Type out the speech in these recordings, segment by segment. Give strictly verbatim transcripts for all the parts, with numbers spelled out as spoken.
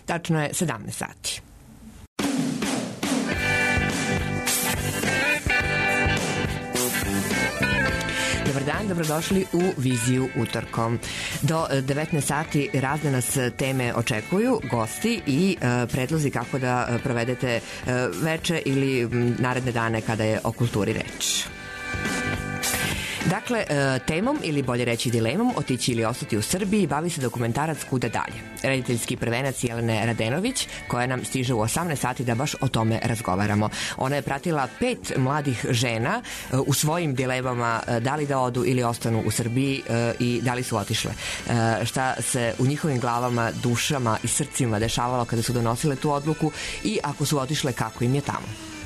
Tačno je sedamnaest sati. Dobar dan, dobrodošli u Viziju utorkom. Do devetnaest sati razne nas teme očekuju, gosti i e, predlozi kako da provedete e, veče ili naredne dane kada je o kulturi reč. Dakle, temom ili bolje reći dilemom otići ili ostati u Srbiji bavi se dokumentarac Kuda dalje. Rediteljski prvenac Jelene Radenović koja nam stiže u osamnaest sati da baš o tome razgovaramo. Ona je pratila pet mladih žena u svojim dilemama da li da odu ili ostanu u Srbiji i da li su otišle. Šta se u njihovim glavama, dušama i srcima dešavalo kada su donosile tu odluku i ako su otišle kako im je tamo.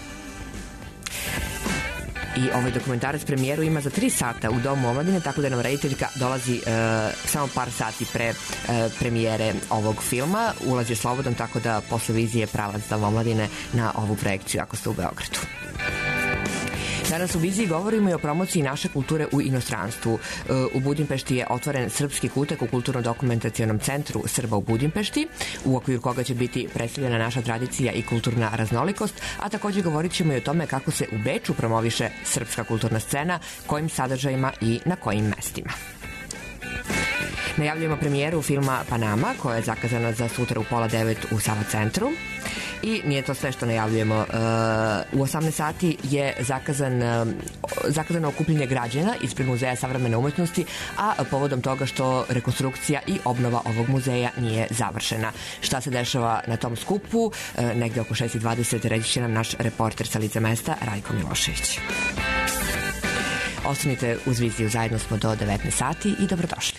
I ovaj dokumentarac premijeru ima za tri sata u Domu omladine, tako da nam rediteljka dolazi e, samo par sati pre e, premijere ovog filma. Ulaz je slobodan, tako da posle vizije pravac Doma omladine na ovu projekciju ako ste u Beogradu. Danas u Viziji govorimo i o promociji naše kulture u inostranstvu. U Budimpešti je otvoren srpski kutak u Kulturno-dokumentacionom centru Srba u Budimpešti, u okviru koga će biti predstavljena naša tradicija i kulturna raznolikost, a takođe govorit ćemo i o tome kako se u Beču promoviše srpska kulturna scena, kojim sadržajima i na kojim mestima. Najavljujemo premijeru filma Panama, koja je zakazana za sutra u pola devet u Sava centru. I nije to sve što najavljujemo. U osamnaest sati je zakazan, zakazano okupljenje građana ispred Muzeja savremene umetnosti, a povodom toga što rekonstrukcija i obnova ovog muzeja nije završena. Šta se dešava na tom skupu? Negde oko šest i dvadeset reći će nam naš reporter sa lica mesta Rajko Milošević. Ostanite uz Viziju, zajedno smo do devetnaest sati i dobrodošli.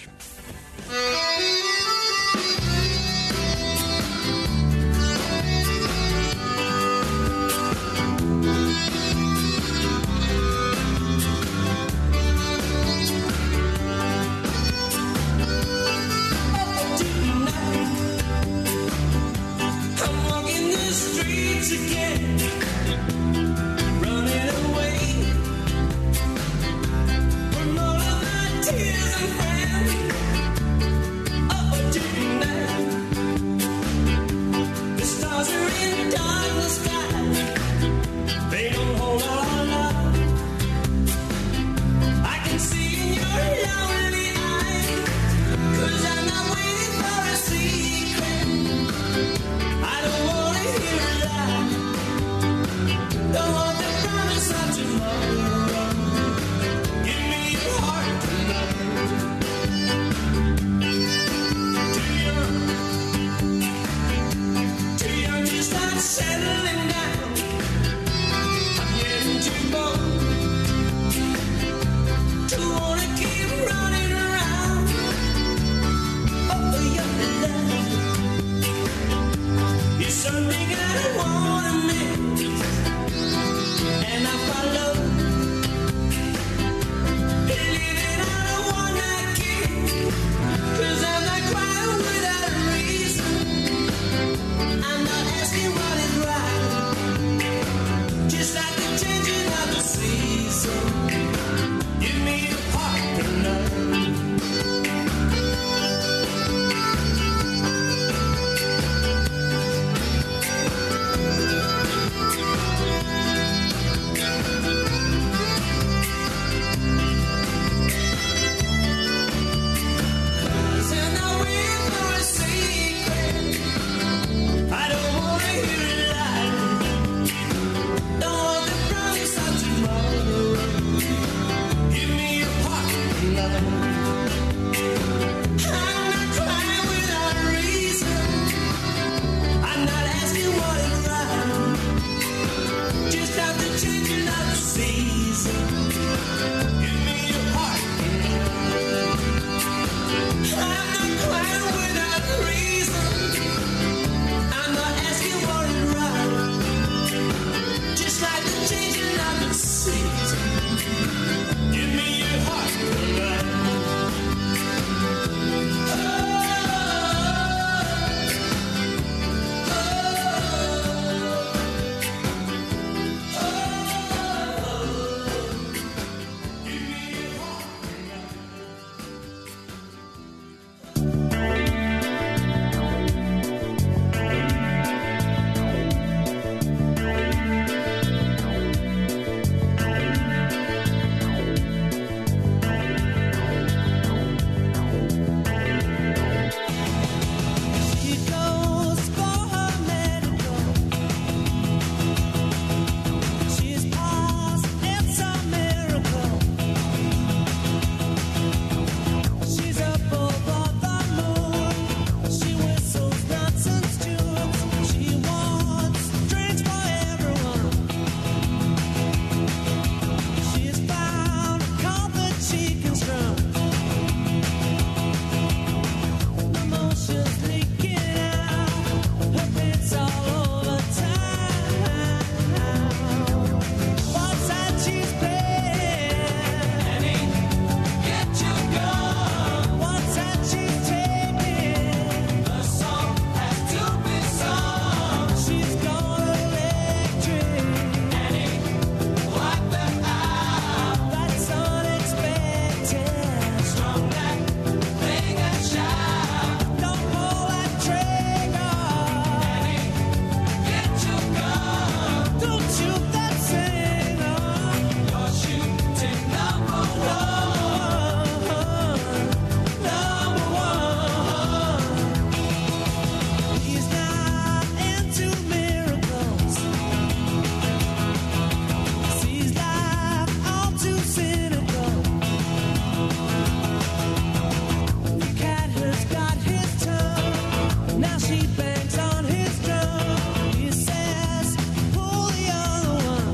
Now she bangs on his drum. He says, pull the other one.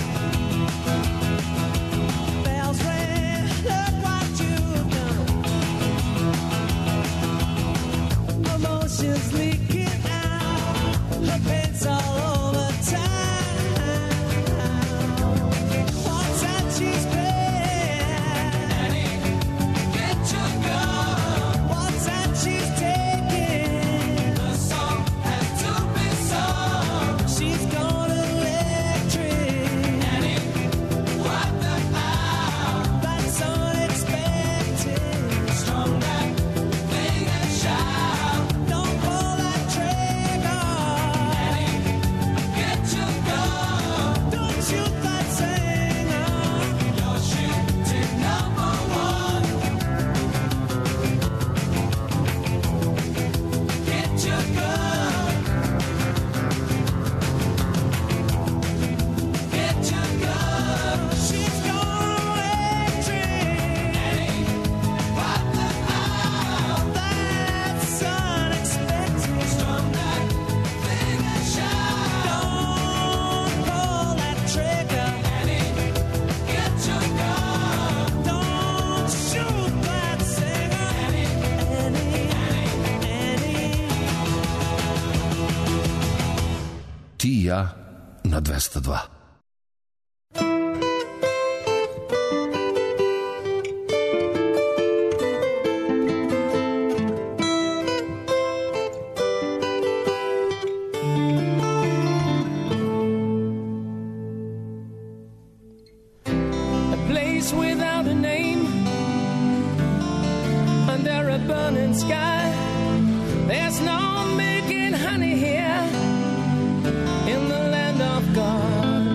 Bells ring, look what you've done. Emotions leaking out. Her paint's all over town. What's that she's paying? Annie, get your gun. What's that she's taking? The song has to be sung. She's gone electric. Annie, what the hell? That's unexpected. Strum that thing and shout. Don't pull that trigger. Annie, get your gun. Don't shoot that singer. You're shooting number one. Get your gun. Get your gun. She's gone electric. Annie, what the hell? That's unexpected. Strum that thing and shout. Don't pull that trigger. Annie, get your gun. Don't shoot that singer. Annie, Annie, Annie. Ti i ja na dvesta dva. A place without a name, under a burning sky. There's no making honey here in the land of God.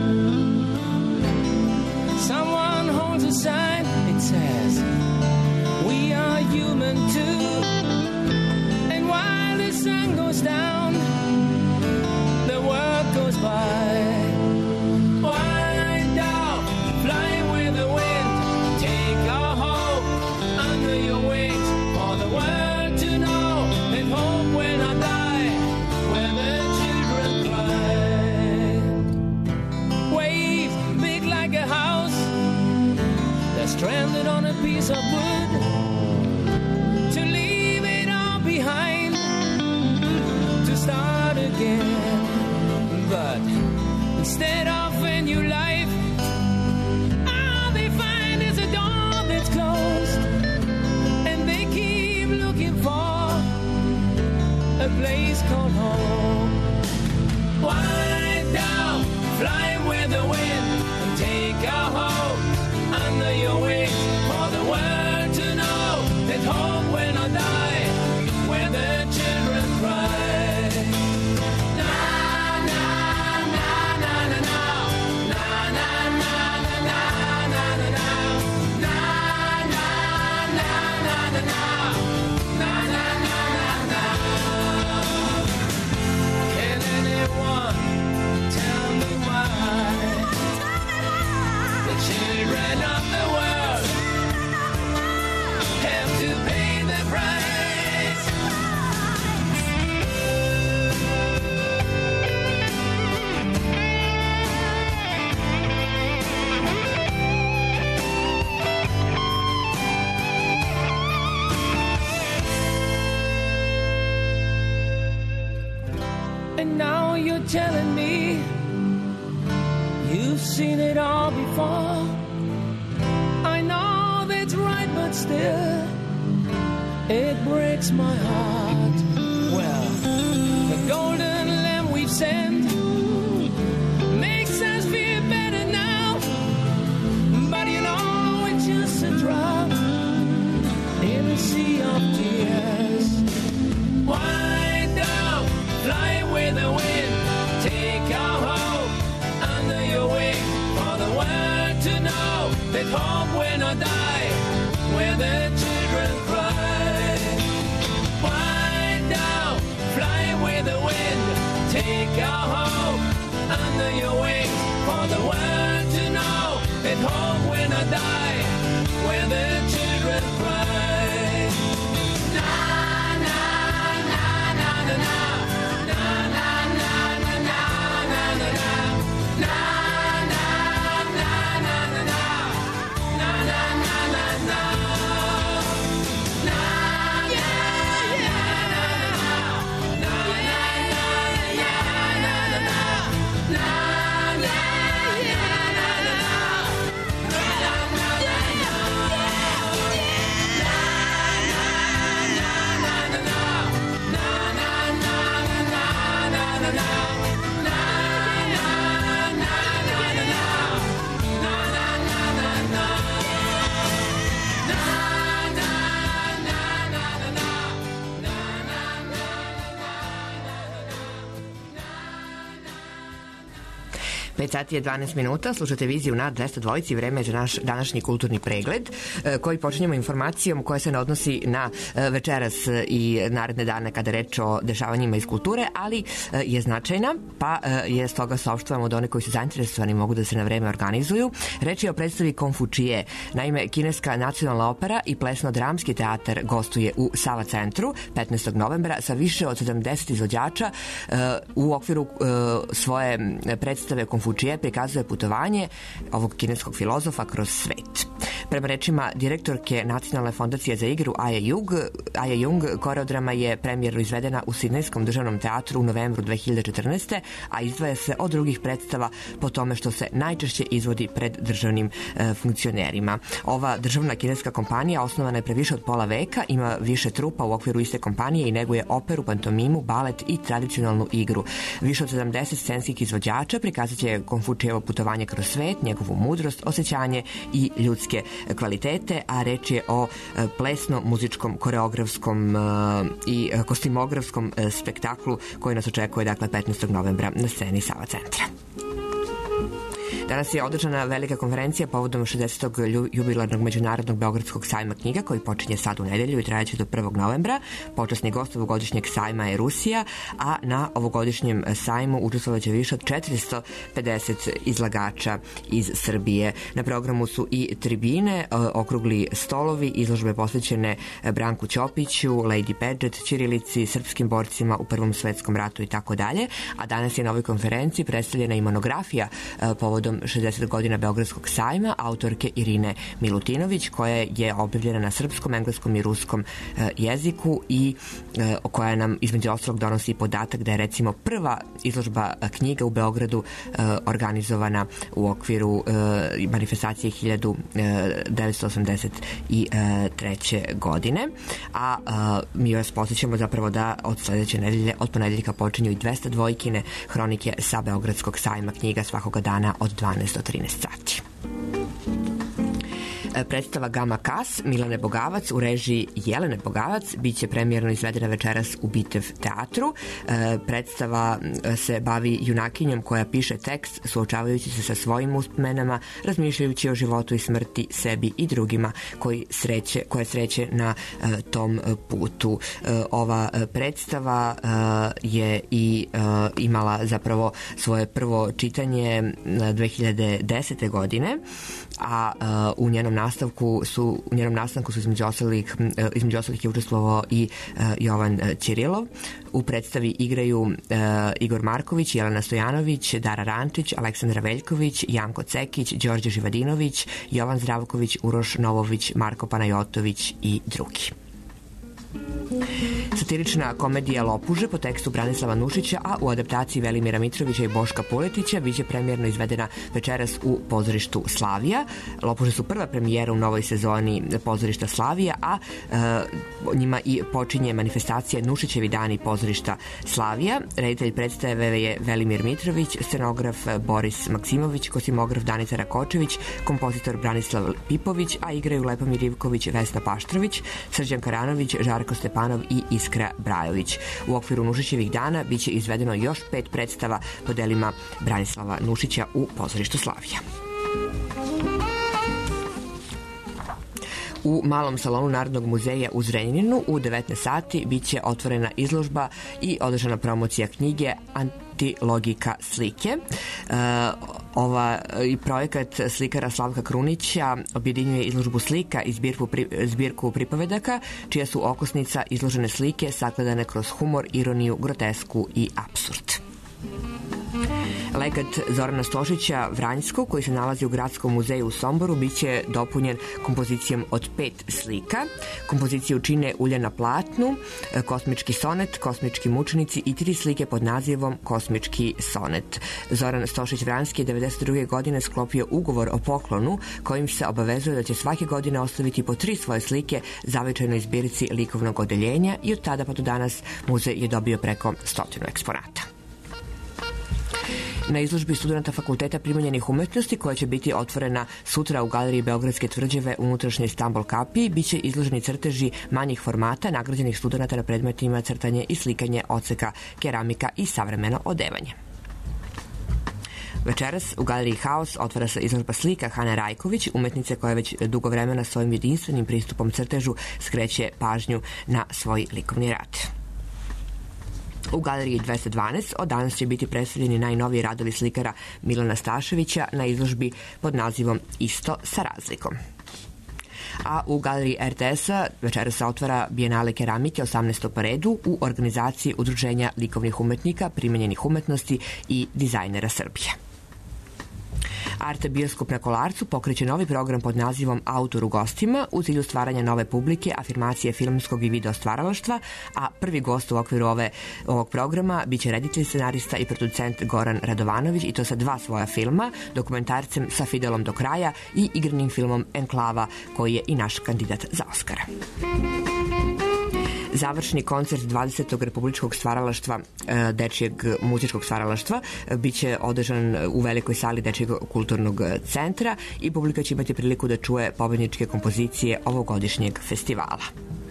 Someone holds a sign, it says, we are human too. And while the sun goes down, the world goes by. Wind down, fly with the wind, take our hope under your wings. For the world to know that hope will not die when the children cry. Waves big like a house, they're stranded on a piece of wood. To leave it all behind, to start again. But instead of a new life, all they find is a door that's closed. And they keep looking for a place called home. Wind down, fly with the wind, and take our hope under your wing. For the world to know that hope will not die when the children cry. Na na na na na na. Na na na na na na na na. Na na na na na na. Na na na na na. Can anyone tell me why the children of the world have to pay the price? And now you're telling me you've seen it all before. I know that's right, but still it breaks my heart. Well, the golden lamb we've sent makes us feel better now. But you know it's just a drop in a sea of tears. Wind down, fly with the wind, take our hope under your wing. For the world to know that hope will not die where the children cry. Wind down, fly with the wind, take our hope under your wing. For the world to know that hope will not die where the children cry. Na na na na na na. pet sati je dvanaest minuta, slušate viziju na dvesta dvojici, vreme je za naš današnji kulturni pregled koji počinjemo informacijom koja se ne odnosi na večeras i naredne dane kada reč o dešavanjima iz kulture, ali je značajna, pa je stoga saopštavamo od one koji su zainteresovani mogu da se na vreme organizuju. Reč je o predstavi Konfučije. Naime, kineska nacionalna opera i plesno-dramski teatar gostuje u Sava centru petnaestog novembra sa više od sedamdeset izvođača u okviru svoje predstave Konfučije prikazuje putovanje ovog kineskog filozofa kroz svet. Prema rečima direktorke Nacionalne fondacije za igru Aje Jung, Aje Jung, koreodrama je premijerno izvedena u Sidnejskom državnom teatru u novembru dve hiljade četrnaeste. a izdvaja se od drugih predstava po tome što se najčešće izvodi pred državnim e, funkcionerima. Ova državna kineska kompanija osnovana je pre više od pola veka, ima više trupa u okviru iste kompanije i neguje operu, pantomimu, balet i tradicionalnu igru. Više od sedamdeset scenskih izvođača prikazat će Konfučijevo putovanje kroz svet, njegovu mudrost, osjećanje i ljudske kvalitete, a reč je o plesno-muzičkom, koreografskom i kostimografskom spektaklu koji nas očekuje dakle petnaestog novembra na sceni Sava centra. Danas je održana velika konferencija povodom šezdesetog jubilarnog međunarodnog beogradskog sajma knjiga koji počinje sad u nedelju i trajaće do prvog novembra. Počasni gost ovogodišnjeg sajma je Rusija, a na ovogodišnjem sajmu učestvovaće više od četiristo pedeset izlagača iz Srbije. Na programu su i tribine, okrugli stolovi, izložbe posvećene Branku Ćopiću, Lady Paget, ćirilici, srpskim borcima u Prvom svetskom ratu i tako dalje. A danas je na ovoj konferenciji predstavljena i monografija povodom šezdeset godina Beogradskog sajma autorke Irine Milutinović, koja je objavljena na srpskom, engleskom i ruskom e, jeziku i e, koja nam između ostalog donosi podatak da je recimo prva izložba knjiga u Beogradu e, organizovana u okviru e, manifestacije hiljadu devetsto osamdeset treće. godine. A e, mi vas posjećamo zapravo da od sledeće nedelje, od ponedeljka počinju i dvesta dvojkine hronike sa Beogradskog sajma knjiga svakoga dana od dvanaest do trinaest sati. Predstava Gama Kas Milane Bogavac u režiji Jelene Bogavac biće premijerno izvedena večeras u Bitev teatru. Predstava se bavi junakinjom koja piše tekst suočavajući se sa svojim uspomenama, razmišljajući o životu i smrti, sebi i drugima koji sreće, koje sreće na tom putu. Ova predstava je i imala zapravo svoje prvo čitanje dve hiljade desete. godine, a u njenom nastavku su u njenom nastavku su između ostalih između ostalih je učestvovao i Jovan Ćirilov. U predstavi igraju Igor Marković, Jelena Stojanović, Dara Rančić, Aleksandra Veljković, Janko Cekić, Đorđe Živadinović, Jovan Zdravković, Uroš Novović, Marko Panajotović i drugi. Satirična komedija Lopuže po tekstu Branislava Nušića, a u adaptaciji Velimira Mitrovića i Boška Puletića biće premijerno izvedena večeras u pozorištu Slavija. Lopuže su prva premijera u novoj sezoni pozorišta Slavija, a e, njima i počinje manifestacija Nušićevi dani pozorišta Slavija. Reditelj predstave je Velimir Mitrović, scenograf Boris Maksimović, kostimograf Danica Rakočević, kompozitor Branislav Pipović, a igraju Lepomir Ivković, Vesna Paštrović, Srđan Karanović, Žarko Stepanov i Iskra Brajović. U okviru Nušićevih dana biće izvedeno još pet predstava po delima Branislava Nušića u pozorištu Slavija. U malom salonu Narodnog muzeja u Zrenjaninu u devetnaest sati biće otvorena izložba i održana promocija knjige Antilogika slike. E, ova i projekat slikara Slavka Krunića objedinjuje izložbu slika i zbirku, pri, zbirku pripovedaka, čija su okosnica izložene slike sagledane kroz humor, ironiju, grotesku i apsurd. Legat Zorana Stošića Vranjskog, koji se nalazi u Gradskom muzeju u Somboru, biće dopunjen kompozicijom od pet slika. Kompoziciju čine Ulje na platnu, Kosmički sonet, Kosmički mučenici i tri slike pod nazivom Kosmički sonet. Zoran Stošić Vranjski je devedeset druge. godine sklopio ugovor o poklonu kojim se obavezuje da će svake godine ostaviti po tri svoje slike zavičajnoj zbirci likovnog odeljenja i od tada pa do danas muzej je dobio preko stotinu eksponata. Na izložbi studenta Fakulteta primenjenih umetnosti, koja će biti otvorena sutra u Galeriji Beogradske tvrđave u unutrašnjoj Stambol kapiji, biće izloženi crteži manjih formata nagrađenih studenta na predmetima crtanje i slikanje, odseka, keramika i savremeno odevanje. Večeras u Galeriji Haos otvara se izložba slika Hane Rajković, umetnice koja već dugo vremena svojim jedinstvenim pristupom crtežu skreće pažnju na svoj likovni rad. U Galeriji dvesta dvanaest od danas će biti predstavljeni najnoviji radovi slikara Milana Staševića na izložbi pod nazivom Isto sa razlikom. A u Galeriji er te es-a večera se otvara Bijenale keramike osamnaestog po redu u organizaciji Udruženja likovnih umetnika, primenjenih umetnosti i dizajnera Srbije. Arte Bioskop na Kolarcu pokreće novi program pod nazivom Autor u gostima u cilju stvaranja nove publike, afirmacije filmskog i video stvaralaštva, a prvi gost u okviru ove, ovog programa biće reditelj, scenarista i producent Goran Radovanović, i to sa dva svoja filma, dokumentarcem Sa Fidelom do kraja i igranim filmom Enklava, koji je i naš kandidat za Oskara. Završni koncert dvadesetog republičkog stvaralaštva, dečijeg muzičkog stvaralaštva, biće održan u velikoj sali Dečijeg kulturnog centra i publika će imati priliku da čuje pobedničke kompozicije ovogodišnjeg festivala.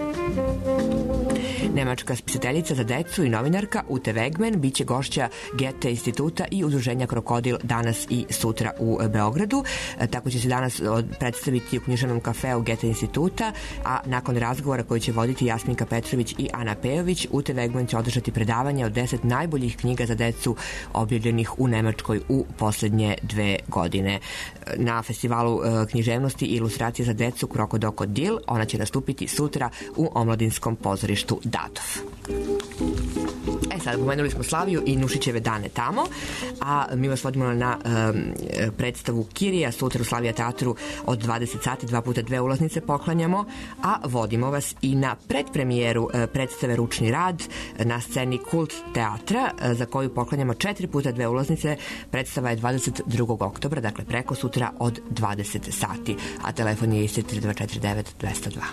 Nemačka spisateljica za decu i novinarka Ute Wegman biće gošća Goethe instituta i udruženja Krokodil danas i sutra u Beogradu. Tako će se danas predstaviti u književnom kafeu Goethe instituta, a nakon razgovora koji će voditi Jasminka Petrović i Ana Pejović, Ute Wegman će održati predavanje od deset najboljih knjiga za decu objavljenih u Nemačkoj u poslednje dve godine. Na festivalu književnosti i ilustracije za decu Krokodil ona će nastupiti sutra u omladinskom pozorištu Datov. E sad, pomenuli smo Slaviju i Nušićeve dane tamo, a mi vas vodimo na um, predstavu Kirija sutra u Slavija teatru od dvadeset sati, dva puta dve ulaznice poklanjamo, a vodimo vas i na predpremijeru uh, predstave Ručni rad na sceni Kult teatra, uh, za koju poklanjamo četiri puta dve ulaznice. Predstava je dvadeset drugog oktobra, dakle preko sutra od dvadeset sati, a telefon je isti tri dva četiri devet dve zero dva.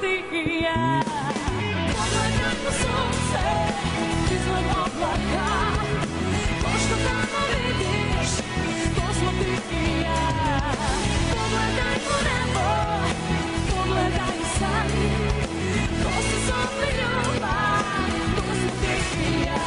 ti i ja. Pogledajmo sunce izvan oblaka, to što tamo vidiš, to smo ti i ja. Pogledajmo nebo, pogledaj san, to si zove ljubav, to smo ti i ja.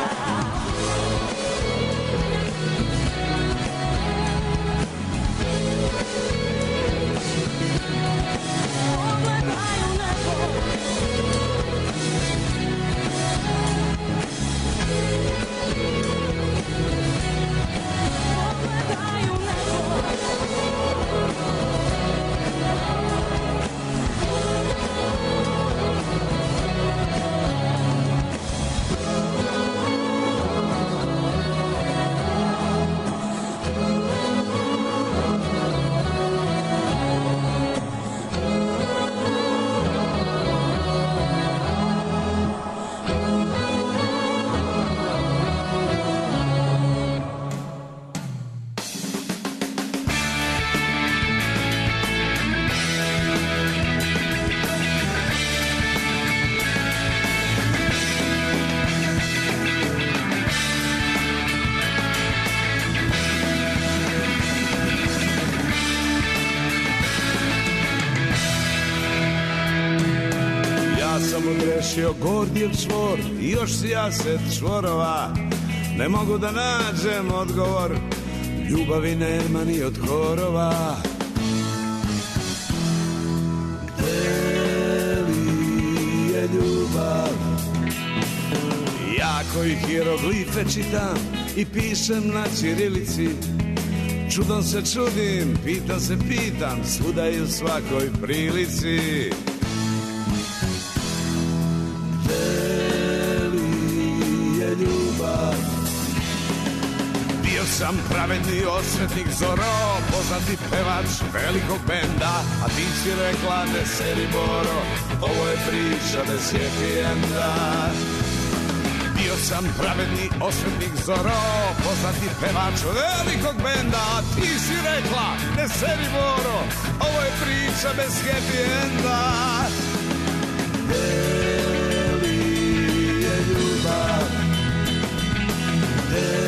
Odrešio Gordijev čvor i još sijaset čvorova, ne mogu da nađem odgovor, ljubavi nema ni od horova. Gde li je ljubav? Ja koji hieroglife čitam i pišem na ćirilici, čudom se čudim, pitam se pitam, svuda i u svakoj prilici. Bio sam pravedni osvetnik Zoro, poznati pevač velikog benda, a ti si rekla ne seri Boro, ovo je priča bez happy enda. Bio sam pravedni osvetnik Zoro, poznati pevač velikog benda, a ti si rekla ne seri Boro, ovo je priča bez happy enda. Gde li je ljubav? Gde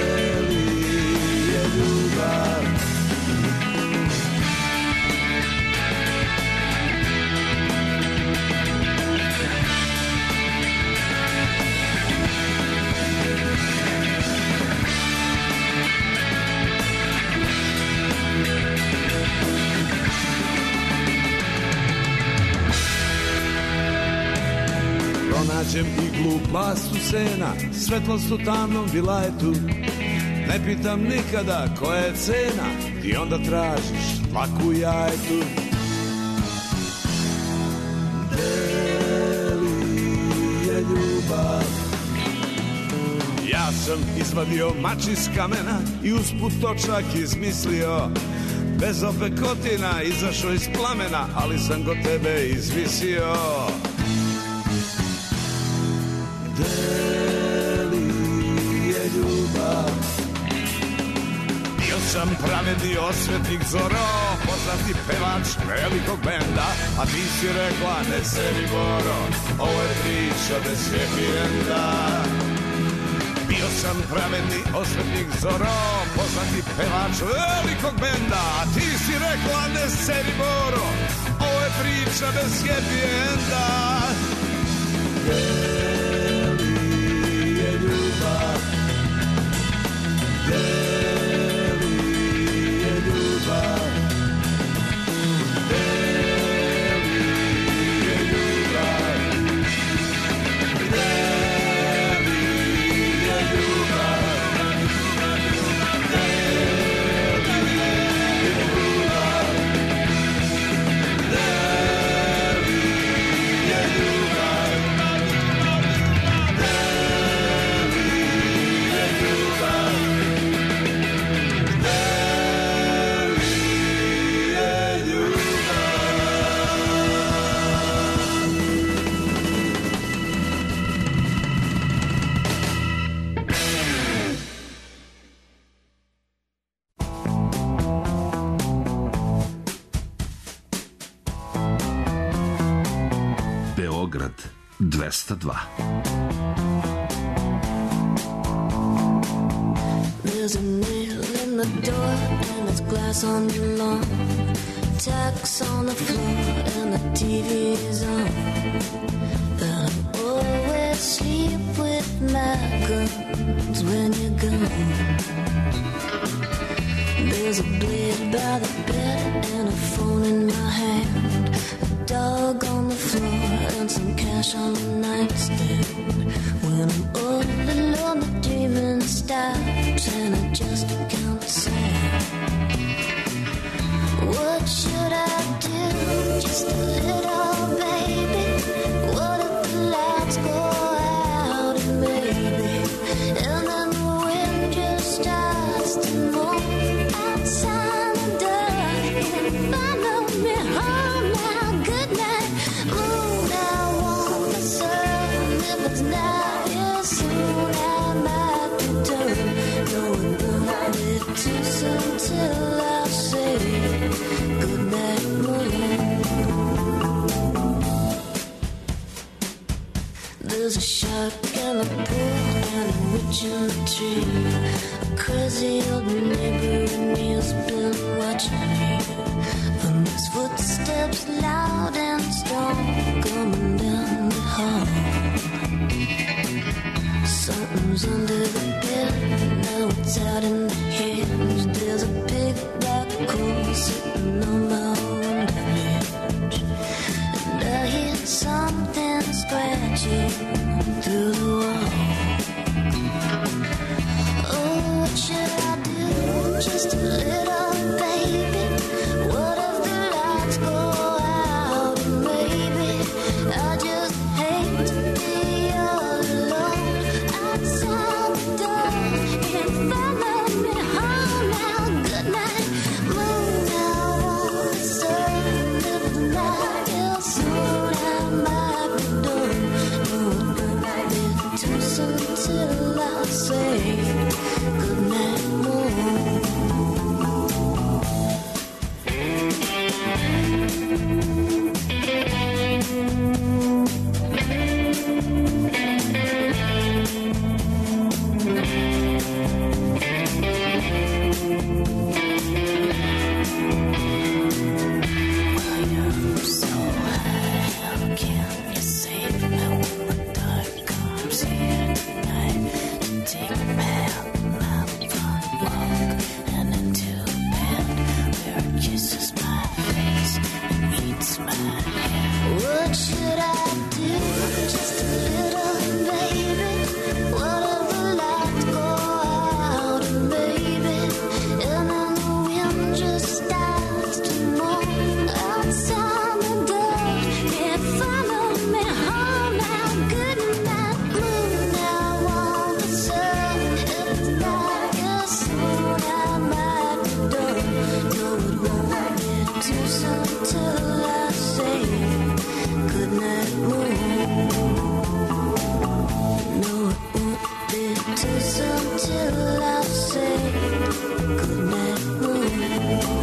nađem iglu, plastu sena, svetlost u tamnom vilajetu. Ne pitam nikada koja je cena, ti onda tražiš dlaku jajetu. Gde li je ljubav? Ja sam izvadio mač iz kamena i usput to čak izmislio. Bez opekotina izašao iz plamena, ali sam go tebe izvisio. Sam pravedni osvetnik Zoro, poznati pevač velikog benda, a ti si rekla ne seri Boro, ovo je priča bez happy enda. Bio sam pravedni osvetnik Zoro, poznati pevač velikog benda, a ti si rekla ne seri Boro, ovo je priča bez happy enda. Gde li je ljubav? Gde Beograd dvesta dva. There's a nail in the door and it's glass on the lawn. Tacks on the floor and the T V is on. And I always sleep with my guns when you're gone. There's a blade by the bed and a phone in my hand. A dog on the floor and some cash on the nightstand. When I'm all alone, the dreaming stops and I just count sand. What should I do? Just a little baby. What if the lights go out and maybe, and then the wind just starts to move outside the door and follow me home now. Good night, moon. I want the sun. If it's not here soon, I might return. No, it won't be too soon till I say good night, moon. There's a shark in the pool and a witch in the tree. A crazy old neighbor and me has been watching me. And there's footsteps loud and strong coming down the hall. Something's under the bed, now it's out in the hedge. There's a big black hole sitting on my window ledge. And I hear something scratching through the wall. Oh, what should I do? Just a little baby. What if the lights go out and maybe I just hate to be all alone outside the door and follow me home now. Good night, moon. I want the sun. If it's not here soon, I might be done. No, it won't be too soon till I say good night, moon. What should I do? Just a little baby. What if the lights go out and baby, and then the wind just starts to moan outside the door. Can't follow me home now. Good night, moon. I want the sun. If it's not here soon, I might be done. No, it won't be too soon till I say good night, moon. No, it won't be too soon till I say good night, moon.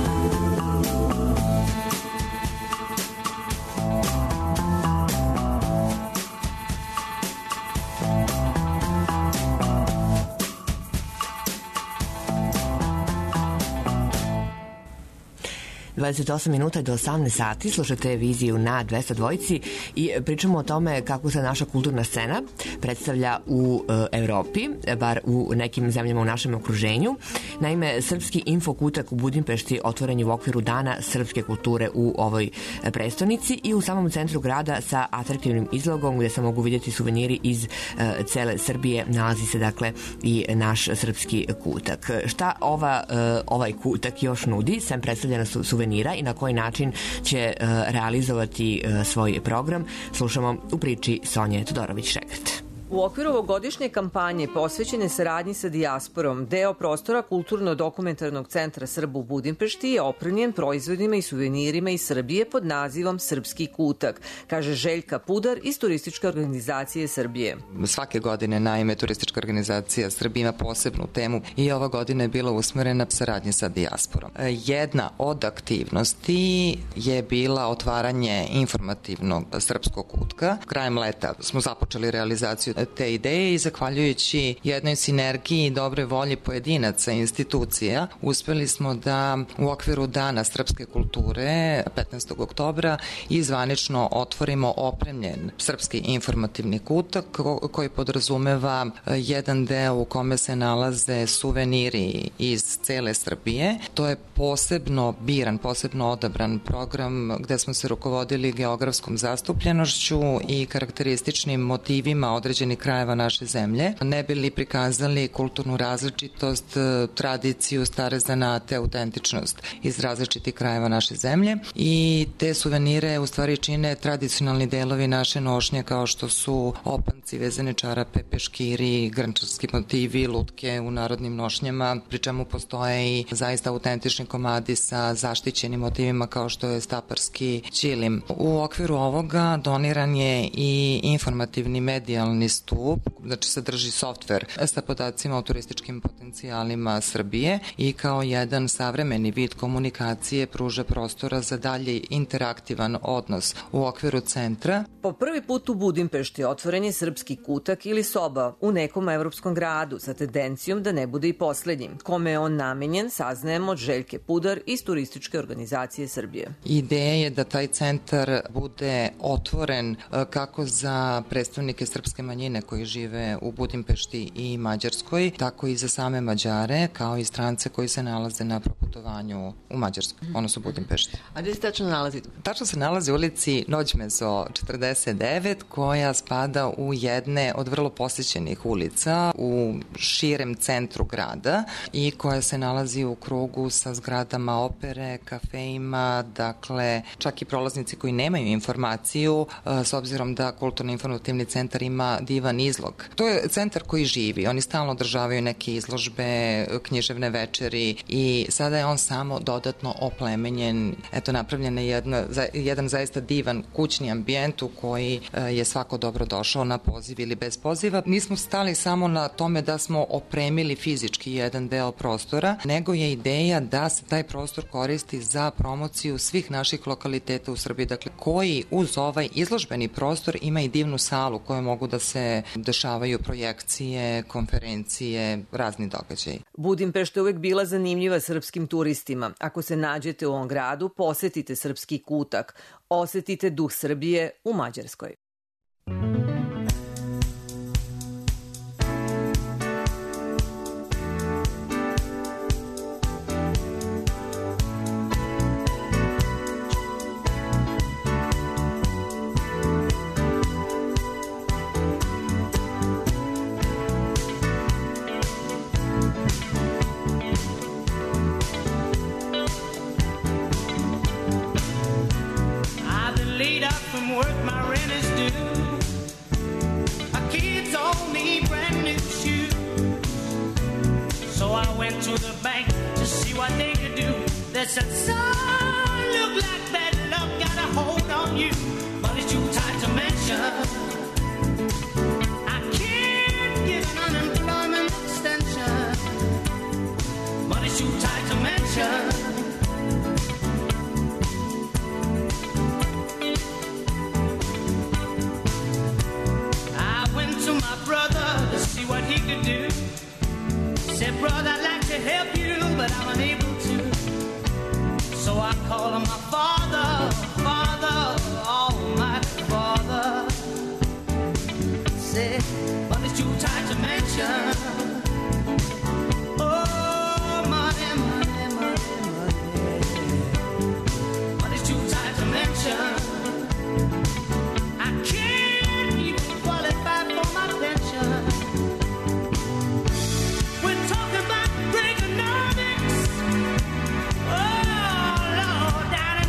dvadeset osam minuta do osamnaest sati, slušate viziju na dvesta dvojici i pričamo o tome kako se naša kulturna scena predstavlja u e, Evropi, bar u nekim zemljama u našem okruženju. Naime, Srpski infokutak u Budimpešti otvoren je u okviru Dana srpske kulture u ovoj prestonici i u samom centru grada sa atraktivnim izlogom gde se mogu vidjeti suveniri iz e, cele Srbije. Nalazi se dakle i naš srpski kutak. Šta ova, e, ovaj kutak još nudi, sem predstavljena su suvenira i na koji način će e, realizovati e, svoj program, slušamo u priči Sonje Todorović-Šegrt. U okviru ovogodišnje kampanje posvećene saradnji sa dijasporom, deo prostora Kulturno-dokumentarnog centra Srba u Budimpešti je opremljen proizvodima i suvenirima iz Srbije pod nazivom Srpski kutak, kaže Željka Pudar iz Turističke organizacije Srbije. Svake godine, naime, Turistička organizacija Srbije ima posebnu temu i ova godina je bila usmerena saradnji sa dijasporom. Jedna od aktivnosti je bila otvaranje informativnog srpskog kutka. Krajem leta smo započeli realizaciju te ideje i zahvaljujući jednoj sinergiji i dobre volje pojedinaca i institucija uspeli smo da u okviru Dana srpske kulture petnaestog oktobra i zvanično otvorimo opremljen srpski informativni kutak koji podrazumeva jedan deo u kome se nalaze suveniri iz cele Srbije. To je posebno biran, posebno odabran program gde smo se rukovodili geografskom zastupljenošću i karakterističnim motivima određenih krajeva naše zemlje, ne bi li prikazali kulturnu različitost, tradiciju, stare zanate, autentičnost iz različitih krajeva naše zemlje i te suvenire u stvari čine tradicionalni delovi naše nošnje kao što su opanci, vezane čarape, peškiri, grnčarski motivi, lutke u narodnim nošnjama, pri čemu postoje i zaista autentični komadi sa zaštićenim motivima kao što je staparski ćilim. U okviru ovoga doniran je i informativni medijalni stup, znači sadrži softver sa podacima o turističkim potencijalima Srbije i kao jedan savremeni vid komunikacije pruža prostora za dalje interaktivan odnos u okviru centra. Po prvi put u Budimpešti otvoren je srpski kutak ili soba u nekom evropskom gradu sa tendencijom da ne bude i poslednji. Kome je on namenjen, saznajemo od Željke Pudar iz Turističke organizacije Srbije. Ideja je da taj centar bude otvoren kako za predstavnike srpske manjine koji žive u Budimpešti i Mađarskoj, tako i za same Mađare, kao i strance koji se nalaze na proputovanju u Mađarskoj, odnosno Budimpešti. A gde se tačno nalazi? Tačno se nalazi u ulici Noćmezo četrdeset devet, koja spada u jedne od vrlo posjećenih ulica u širem centru grada i koja se nalazi u krugu sa zgradama opere, kafejima, dakle čak i prolaznici koji nemaju informaciju, s obzirom da Kulturno-informativni centar ima divan izlog. To je centar koji živi, oni stalno održavaju neke izložbe, književne večeri i sada je on samo dodatno oplemenjen. Eto, napravljen je jedna, jedan zaista divan kućni ambijent u koji je svako dobro došao na poziv ili bez poziva. Nismo stali samo na tome da smo opremili fizički jedan deo prostora, nego je ideja da se taj prostor koristi za promociju svih naših lokaliteta u Srbiji, dakle koji uz ovaj izložbeni prostor ima i divnu salu koje mogu da se dešavaju projekcije, konferencije, razni događaji. Budimpešta je uvek bila zanimljiva srpskim turistima. Ako se nađete u ovom gradu, posetite srpski kutak. Osetite duh Srbije u Mađarskoj. That said, son, look like bad luck got a hold on you, but it's too tight to mention. I can't get an unemployment extension, but it's too tight to mention. I went to my brother to see what he could do. Said, brother, I'd like to help you, but I'm unable to. So I call him my father, father, almighty father. Say, but it's too tight to mention. Oh, money, money, money, money. But it's too tight to mention. I can't even qualify for my pension. We're talking about Reaganomics. Oh, Lord, down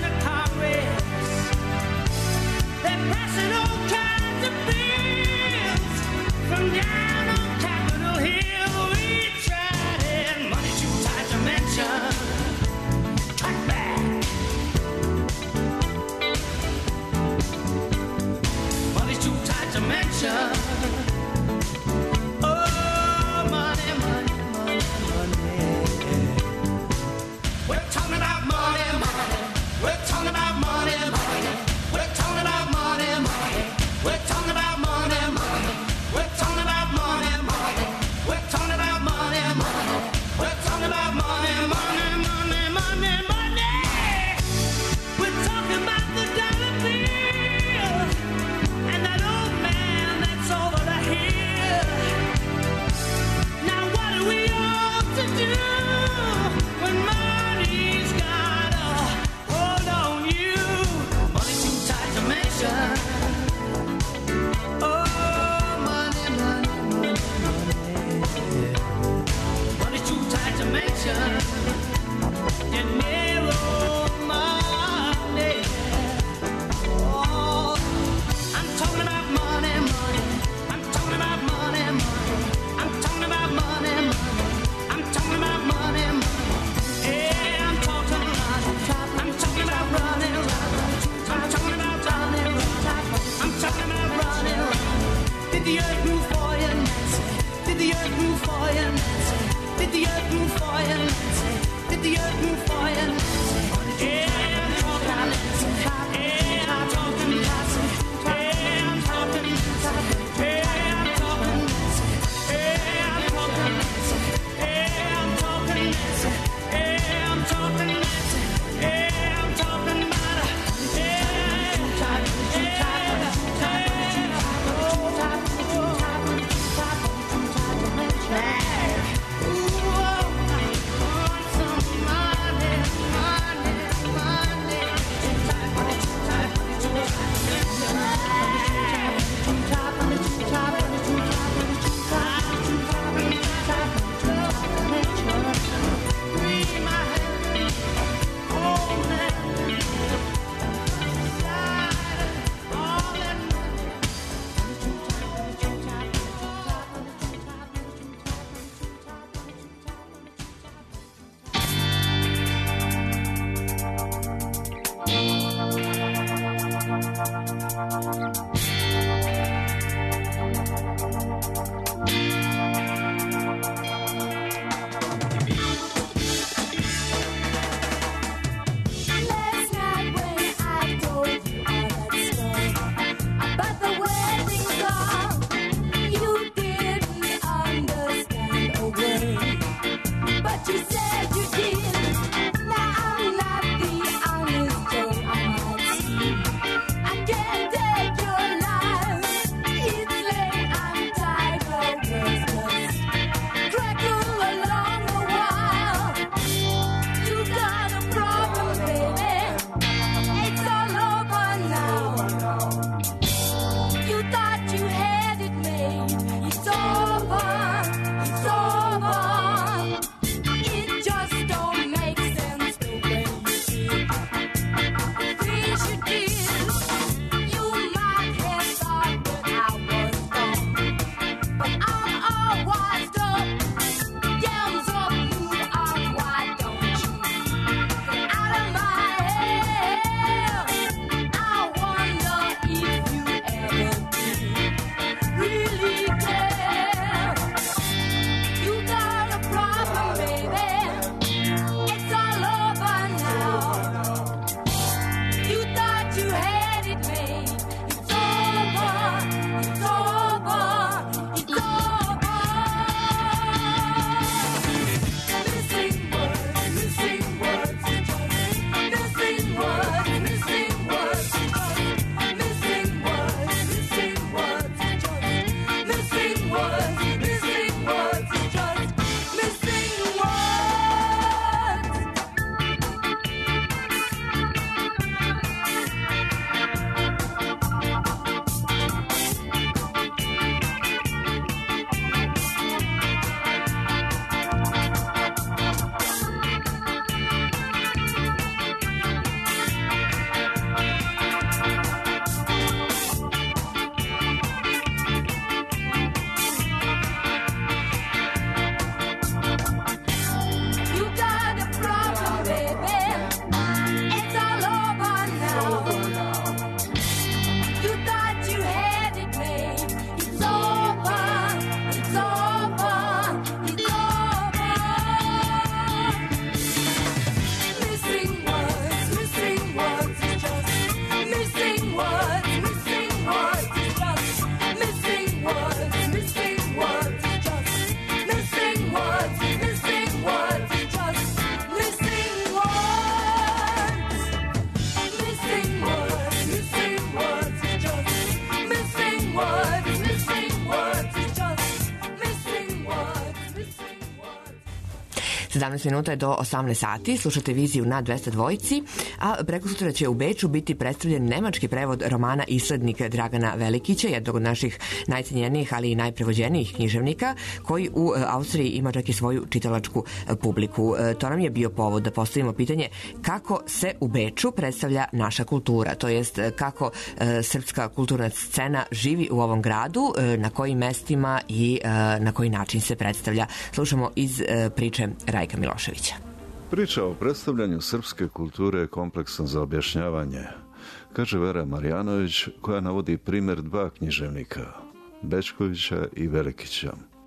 sedamnaest minuta je do osamnaest sati, slušate viziju na dvesta dvojici, a preko sutra će u Beču biti predstavljen nemački prevod romana Islednik Dragana Velikića, jednog od naših najcenjenijih, ali i najprevođenijih književnika, koji u Austriji ima čak i svoju čitalačku publiku. To nam je bio povod da postavimo pitanje kako se u Beču predstavlja naša kultura, to jest kako srpska kulturna scena živi u ovom gradu, na kojim mestima i na koji način se predstavlja. Slušamo iz priče Rajka Miloševića. Priča o predstavljanju srpske kulture je kompleksna za objašnjavanje, kaže Vera Marjanović, koja navodi primjer dva književnika, Bečkovića i Velikića.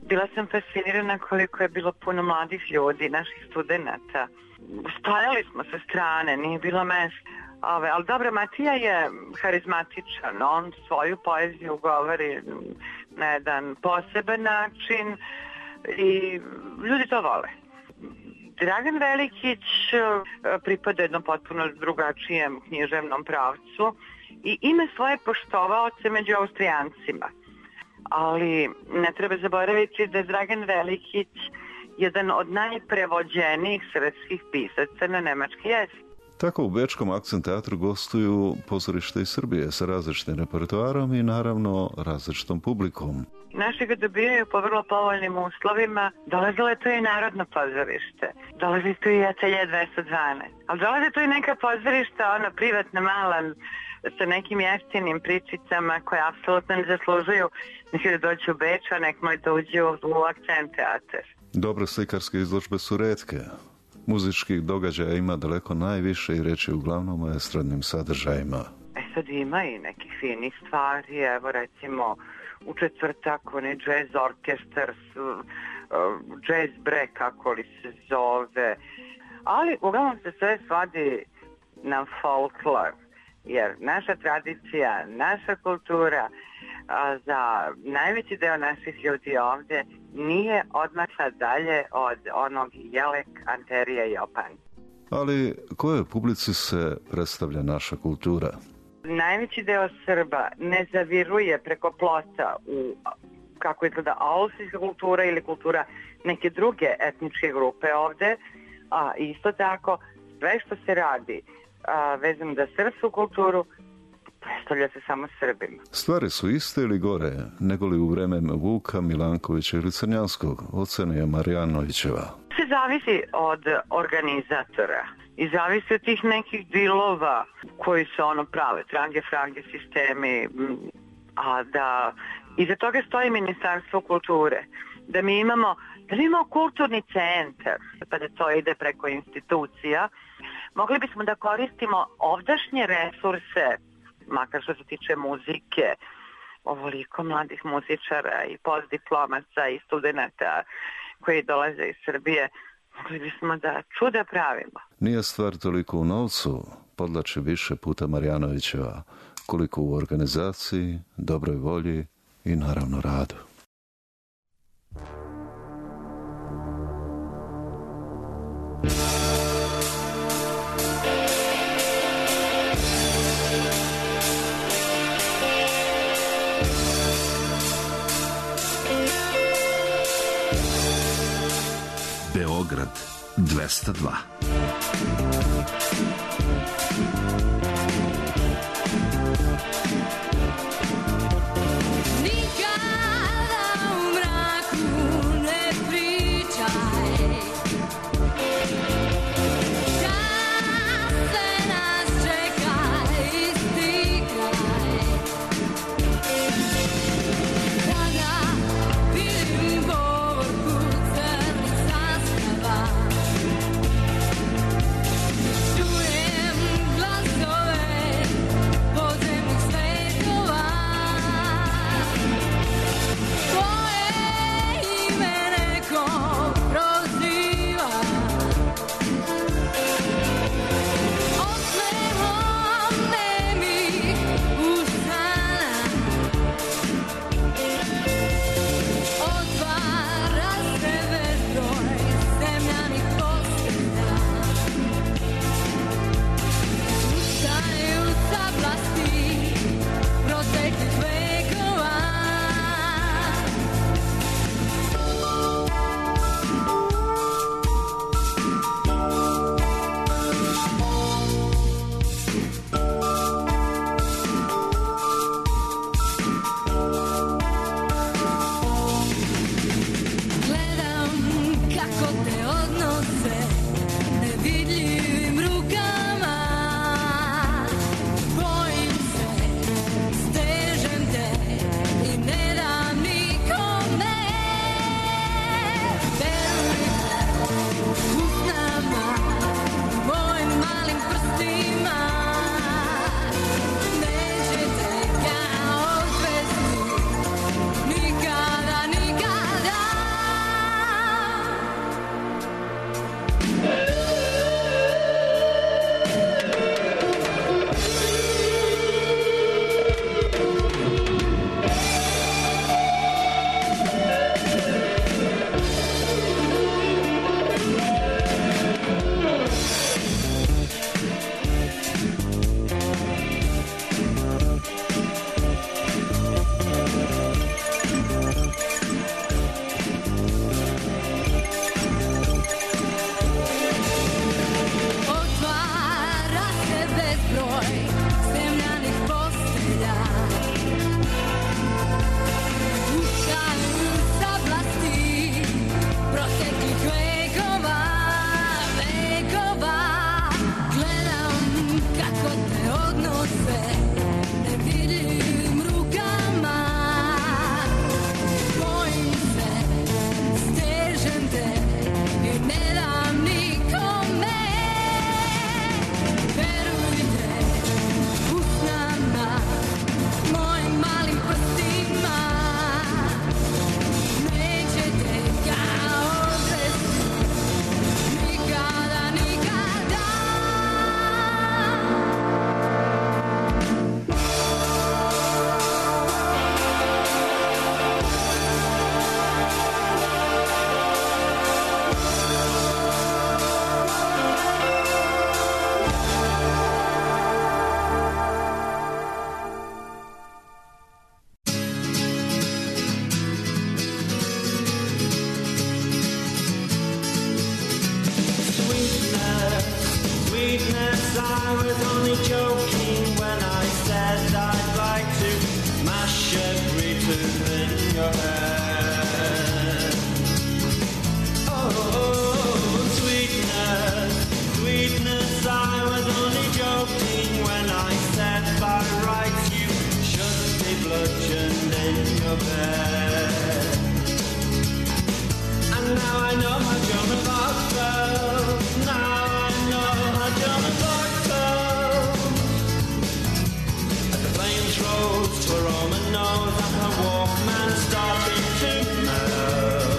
bila sam fascinirana koliko je bilo puno mladih ljudi, naših studenata. Stajali smo sa strane, nije bilo mesta. Ove, ali dobro, Matija je harizmatičan, on svoju poeziju govori na jedan poseban način i ljudi to vole. Dragan Velikić pripada jednom potpuno drugačijem književnom pravcu i ima svoje poštovaoce među Austrijancima. Ali ne treba zaboraviti da je Dragan Velikić jedan od najprevođenijih srpskih pisaca na nemački jezik. Tako u Bečkom Akcent teatru gostuju pozorište iz Srbije sa različitim repertoarom i naravno različitom publikom. Naši ga dobijaju po vrlo povoljnim uslovima. Dolazilo je to i Narodno pozorište. Dolazi tu i Atelje dvesta dvanaest. Ali dolaze tu i neka pozorišta, ono, privatna, mala, sa nekim jeftinim pričicama koje apsolutno ne zaslužuju neki da dođu u Beč, a nek moj da uđu u Akcent teatar. Dobre slikarske izložbe su retke. Muzičkih događaja ima daleko najviše i reći uglavnom o estradnim sadržajima. E sad ima i nekih finih stvari, evo recimo u četvrtak onaj jazz orkestar, jazz break, kako li se zove, ali uglavnom se sve svadi na folklor, jer naša tradicija, naša kultura a, za najveći deo naših ljudi ovdje nije odmakla dalje od onog Jelek, Anterija i Jopan. Ali kojoj publici se predstavlja naša kultura? Najveći deo Srba ne zaviruje preko plota u kako izgleda austrijska kultura ili kultura neke druge etničke grupe ovde, a isto tako sve što se radi a, vezano za srpsku kulturu predstavlja se samo Srbima. Stvari su iste ili gore nego li u vreme Vuka, Milankovića ili Crnjanskog, ocene Marjanovićeva? Se zavisi od organizatora i zavisi od tih nekih dilova koji se ono prave, trange, frange sistemi, a da iza toga stoji Ministarstvo kulture, da mi imamo, da mi imamo kulturni centar, pa da to ide preko institucija, mogli bismo da koristimo ovdašnje resurse, makar što se tiče muzike, ovoliko mladih muzičara i postdiplomaca i studenta koji dolaze iz Srbije, mogli bismo da čuda pravimo. Nije stvar toliko u novcu, podlači više puta Marjanovićeva, koliko u organizaciji, dobroj volji i naravno radu. Beograd dvesta dva. Čujem glasove bludgeoned in your bed. And now I know how Joan of Arc felt. Now I know how Joan of Arc felt. As the flames rose to a Roman nose and her Walkman started to melt.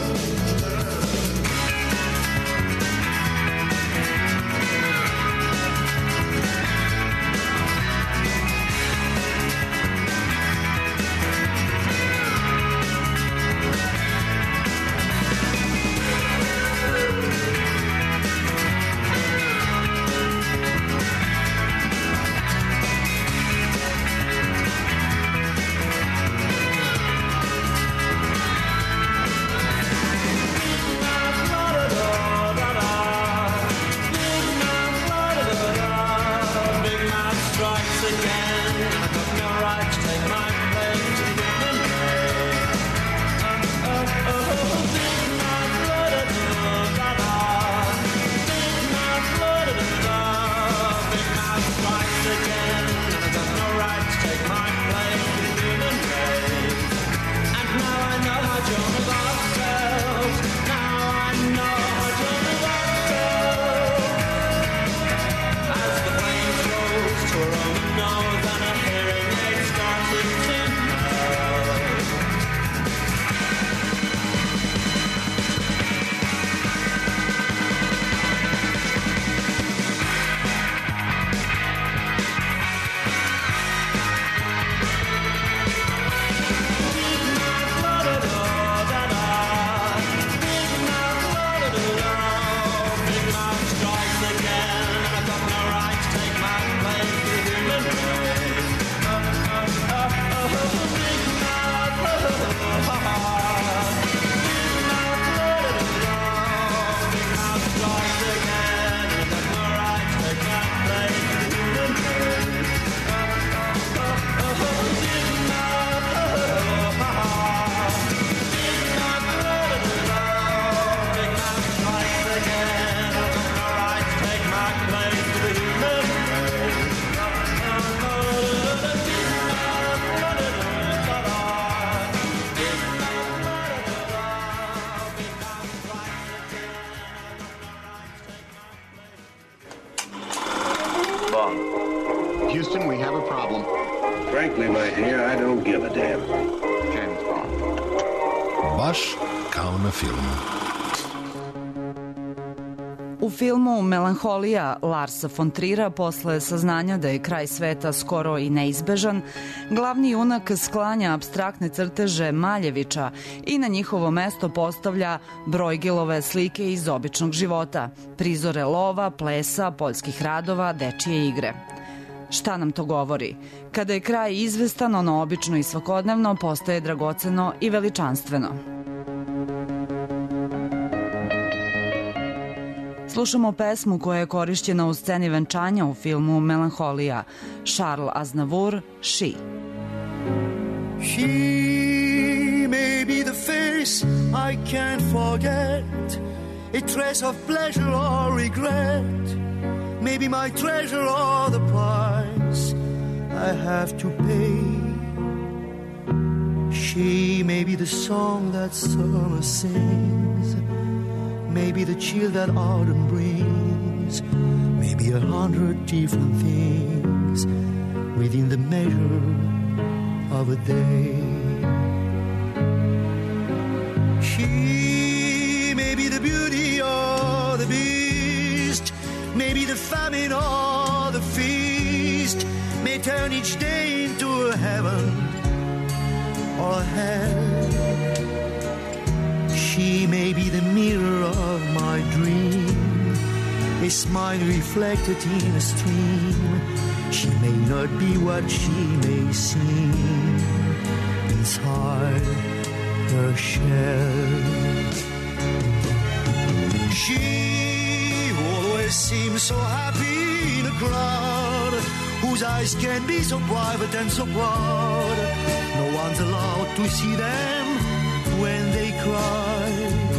Houston, we have a problem. Frankly, my dear, I don't give a damn. James Bond. Baš kao na filmu. U filmu Melanholija Larsa von Trira, posle saznanja da je kraj sveta skoro i neizbežan, glavni junak sklanja apstraktne crteže Maljevića i na njihovo mesto postavlja Brojgilove slike iz običnog života, prizore lova, plesa, poljskih radova, dečije igre. Šta nam to govori? Kada je kraj izvestan, ono obično i svakodnevno postaje dragoceno i veličanstveno. Slušamo pesmu koja je korišćena u sceni venčanja u filmu Melanholija, Charles Aznavour, She. She may be the face I can't forget, a trace of pleasure or regret, maybe my treasure or the price I have to pay. She may be the song that summer sings, maybe the chill that autumn brings, maybe a hundred different things within the measure of a day. She may be the beauty or the beast, maybe the famine or the feast, may turn each day into a heaven or a hell. She may be the mirror of my dream, a smile reflected in a stream. She may not be what she may seem inside her shell. She always seems so happy in a crowd, whose eyes can be so private and so proud. No one's allowed to see them when they cry.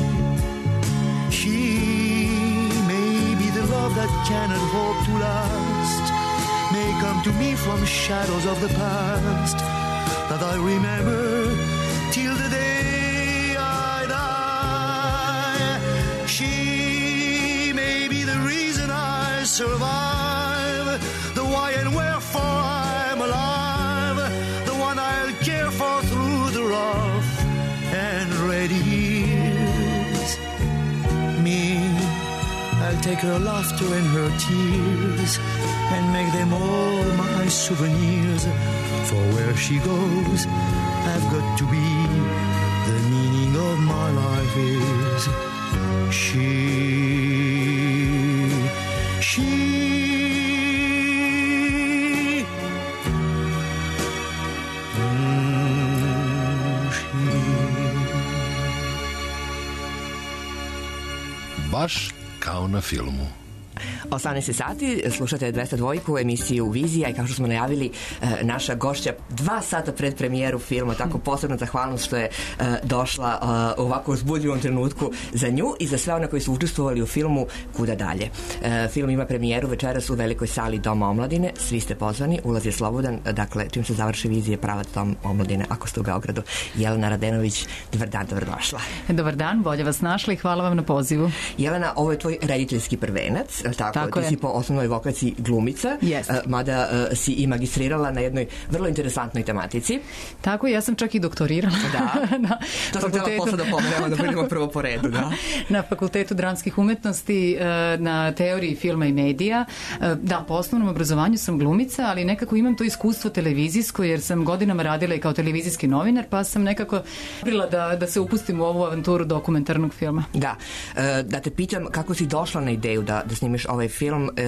She may be the love that cannot hope to last, may come to me from shadows of the past, that I remember till the day I die. She may be the reason I survive, the why and wherefore I'm alive, the one I'll care for through the rough and ready years. Me, I'll take her laughter and her tears and make them all my souvenirs. For where she goes, I've got to be. The meaning of my life is she. She. Baš kao na filmu. osamnaest sati, slušate dvesta dvojku, emisiju Vizija i kao što smo najavili, naša gošća dva sata pred premijeru filma, tako posebno zahvalnost što je došla u ovako uzbudljivom trenutku za nju i za sve one koji su učestvovali u filmu Kuda dalje. Film ima premijeru večeras u velikoj sali Doma omladine, svi ste pozvani, ulaz je slobodan, dakle čim se završi Vizije, pravac Dom omladine ako ste u Beogradu. Jelena Radenović, dobar dan, dobrodošla. Dobar dan, bolje vas našla i hvala vam na pozivu. Jelena, ovo je tvoj rediteljski prvenac, tako, tako ti je. si po osnovnoj vokaciji glumica, Jeste. mada uh, si i magistrirala na jednoj vrlo interesantnoj tematici. Tako, ja sam čak i doktorirala. Da, na to sam htjela posle da pomenemo, da budemo prvo po redu. Da. Na Fakultetu dramskih umetnosti, na teoriji filma i medija. Da, po osnovnom obrazovanju sam glumica, ali nekako imam to iskustvo televizijsko, jer sam godinama radila i kao televizijski novinar, pa sam nekako prila da, da se upustim u ovu avanturu dokumentarnog filma. Da, da te pitam kako si došla na ideju da, da snimiš ovaj film, e,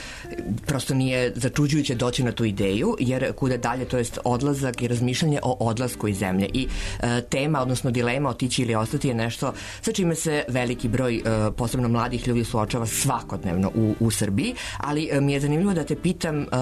prosto nije začuđujuće doći na tu ideju, jer Kuda dalje, to jest odlazak i razmišljanje o odlasku iz zemlje i e, tema, odnosno dilema otići ili ostati je nešto sa čime se veliki broj, e, posebno mladih ljudi, suočava svakodnevno u, u Srbiji, ali e, mi je zanimljivo da te pitam e,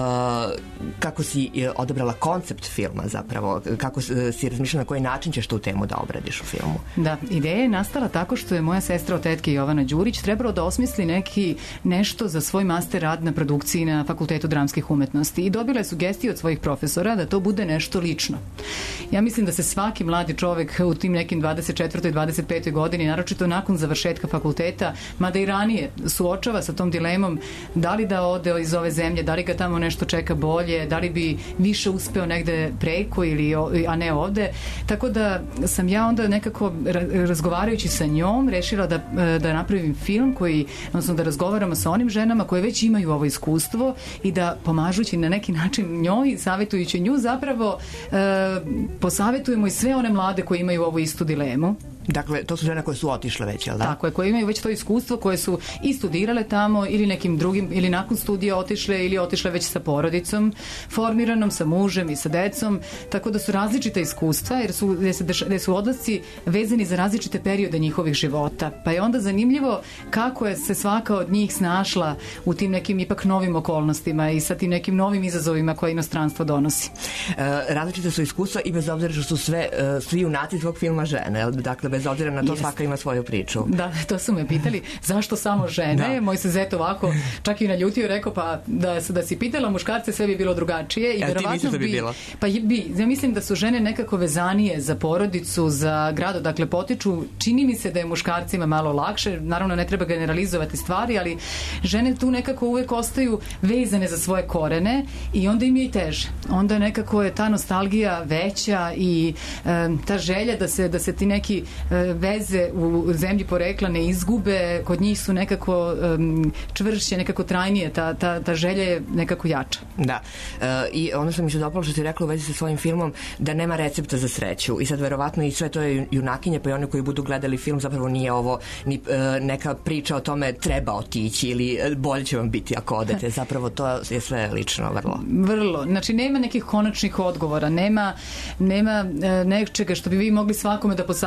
kako si e, odabrala koncept filma zapravo, kako e, si razmišljala na koji način ćeš tu temu da obradiš u filmu. Da, ideja je nastala tako što je moja sestra od tetke Jovana Đurić trebalo da osmisli neki nešto za svoj master rad na produkciji na Fakultetu dramskih umetnosti i dobila je sugestiju od svojih profesora da to bude nešto lično. Ja mislim da se svaki mladi čovek u tim nekim dvadeset četvrtoj i dvadeset petoj godini, naročito nakon završetka fakulteta, mada i ranije, suočava sa tom dilemom da li da ode iz ove zemlje, da li ga tamo nešto čeka bolje, da li bi više uspeo negde preko ili, a ne ovde. Tako da sam ja onda nekako razgovarajući sa njom rešila da, da napravim film koji, odnosno da razgovaramo sa onim ženama koje već imaju ovo iskustvo i da pomažući na neki način njoj, savjetujući nju zapravo e, posavetujemo i sve one mlade koje imaju ovu istu dilemu. Dakle, to su žene koje su otišle već, jel da? Tako je, koje imaju već to iskustvo, koje su i studirale tamo ili nekim drugim, ili nakon studija otišle ili otišle već sa porodicom, formiranom, sa mužem i sa decom, tako da su različita iskustva, jer su, gde, se deš, gde su odlasci vezani za različite periode njihovih života. Pa je onda zanimljivo kako je se svaka od njih snašla u tim nekim ipak novim okolnostima i sa tim nekim novim izazovima koje inostranstvo donosi. E, različite su iskustva i bez obzira što su sve, e, svi junaci tvog filma žene, jel? Dakle, bez obzira na to, Jest. svaka ima svoju priču. Da, to su me pitali, zašto samo žene? Da. Moj se zet ovako čak i naljutio i rekao, pa da, da si pitala muškarce, sve bi bilo drugačije. I a ti misliš da bi, bi bilo? Pa bi, ja mislim da su žene nekako vezanije za porodicu, za grad odakle potiču. Čini mi se da je muškarcima malo lakše, naravno ne treba generalizovati stvari, ali žene tu nekako uvek ostaju vezane za svoje korene i onda im je i teže. Onda nekako je ta nostalgija veća i e, ta želja da se, da se ti neki veze u zemlji porekla ne izgube, kod njih su nekako um, čvršće, nekako trajnije, ta, ta, ta želja je nekako jača. Da, e, i ono što mi se dopalo što ti rekla u vezi sa svojim filmom, da nema recepta za sreću i sad verovatno i sve to je junakinje, pa i oni koji budu gledali film zapravo nije ovo ni e, neka priča o tome treba otići ili bolje će vam biti ako odete, zapravo to je sve lično vrlo. Vrlo, znači nema nekih konačnih odgovora, nema, nema e, nečega što bi vi mogli svakome da posavetujete da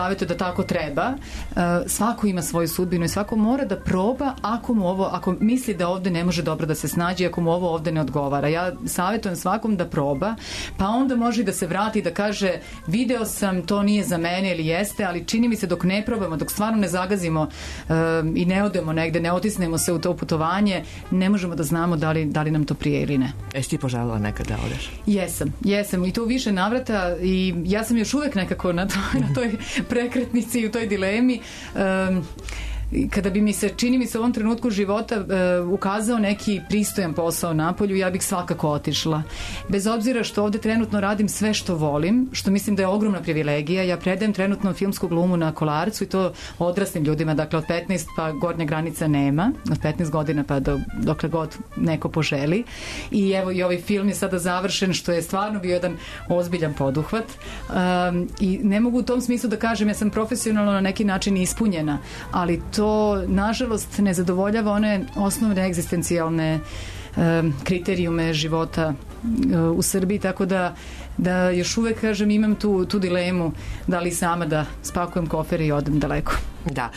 tako treba. Uh, svako ima svoju sudbinu i svako mora da proba ako mu ovo, ako misli da ovde ne može dobro da se snađe, ako mu ovo ovde ne odgovara. Ja savjetujem svakom da proba, pa onda može da se vrati i da kaže video sam, to nije za mene ili jeste, ali čini mi se dok ne probamo, dok stvarno ne zagazimo um, i ne odemo negde, ne otisnemo se u to putovanje, ne možemo da znamo da li, da li nam to prije ili ne. Jesi ti poželjela nekad da odeš? Jesam, jesam i to u više navrata i ja sam još uvek nekako na, to, na toj prekretnici i u toj dilemi. Um, kada bi mi se, čini mi se u ovom trenutku života uh, ukazao neki pristojan posao napolju, ja bih svakako otišla. Bez obzira što ovde trenutno radim sve što volim, što mislim da je ogromna privilegija. Ja predajem trenutno filmsku glumu na Kolarcu i to odraslim ljudima, dakle od petnaest pa gornja granica nema, od petnaest godina pa do, dokle god neko poželi. I evo i ovaj film je sada završen, što je stvarno bio jedan ozbiljan poduhvat. Um, I ne mogu u tom smislu da kažem, ja sam profesionalno na neki način ispunjena, ali to nažalost ne zadovoljava one osnovne egzistencijalne um, kriterijume života uh, u Srbiji, tako da da još uvek, kažem, imam tu, tu dilemu da li sama da spakujem kofer i odem daleko. Da.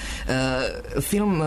E, film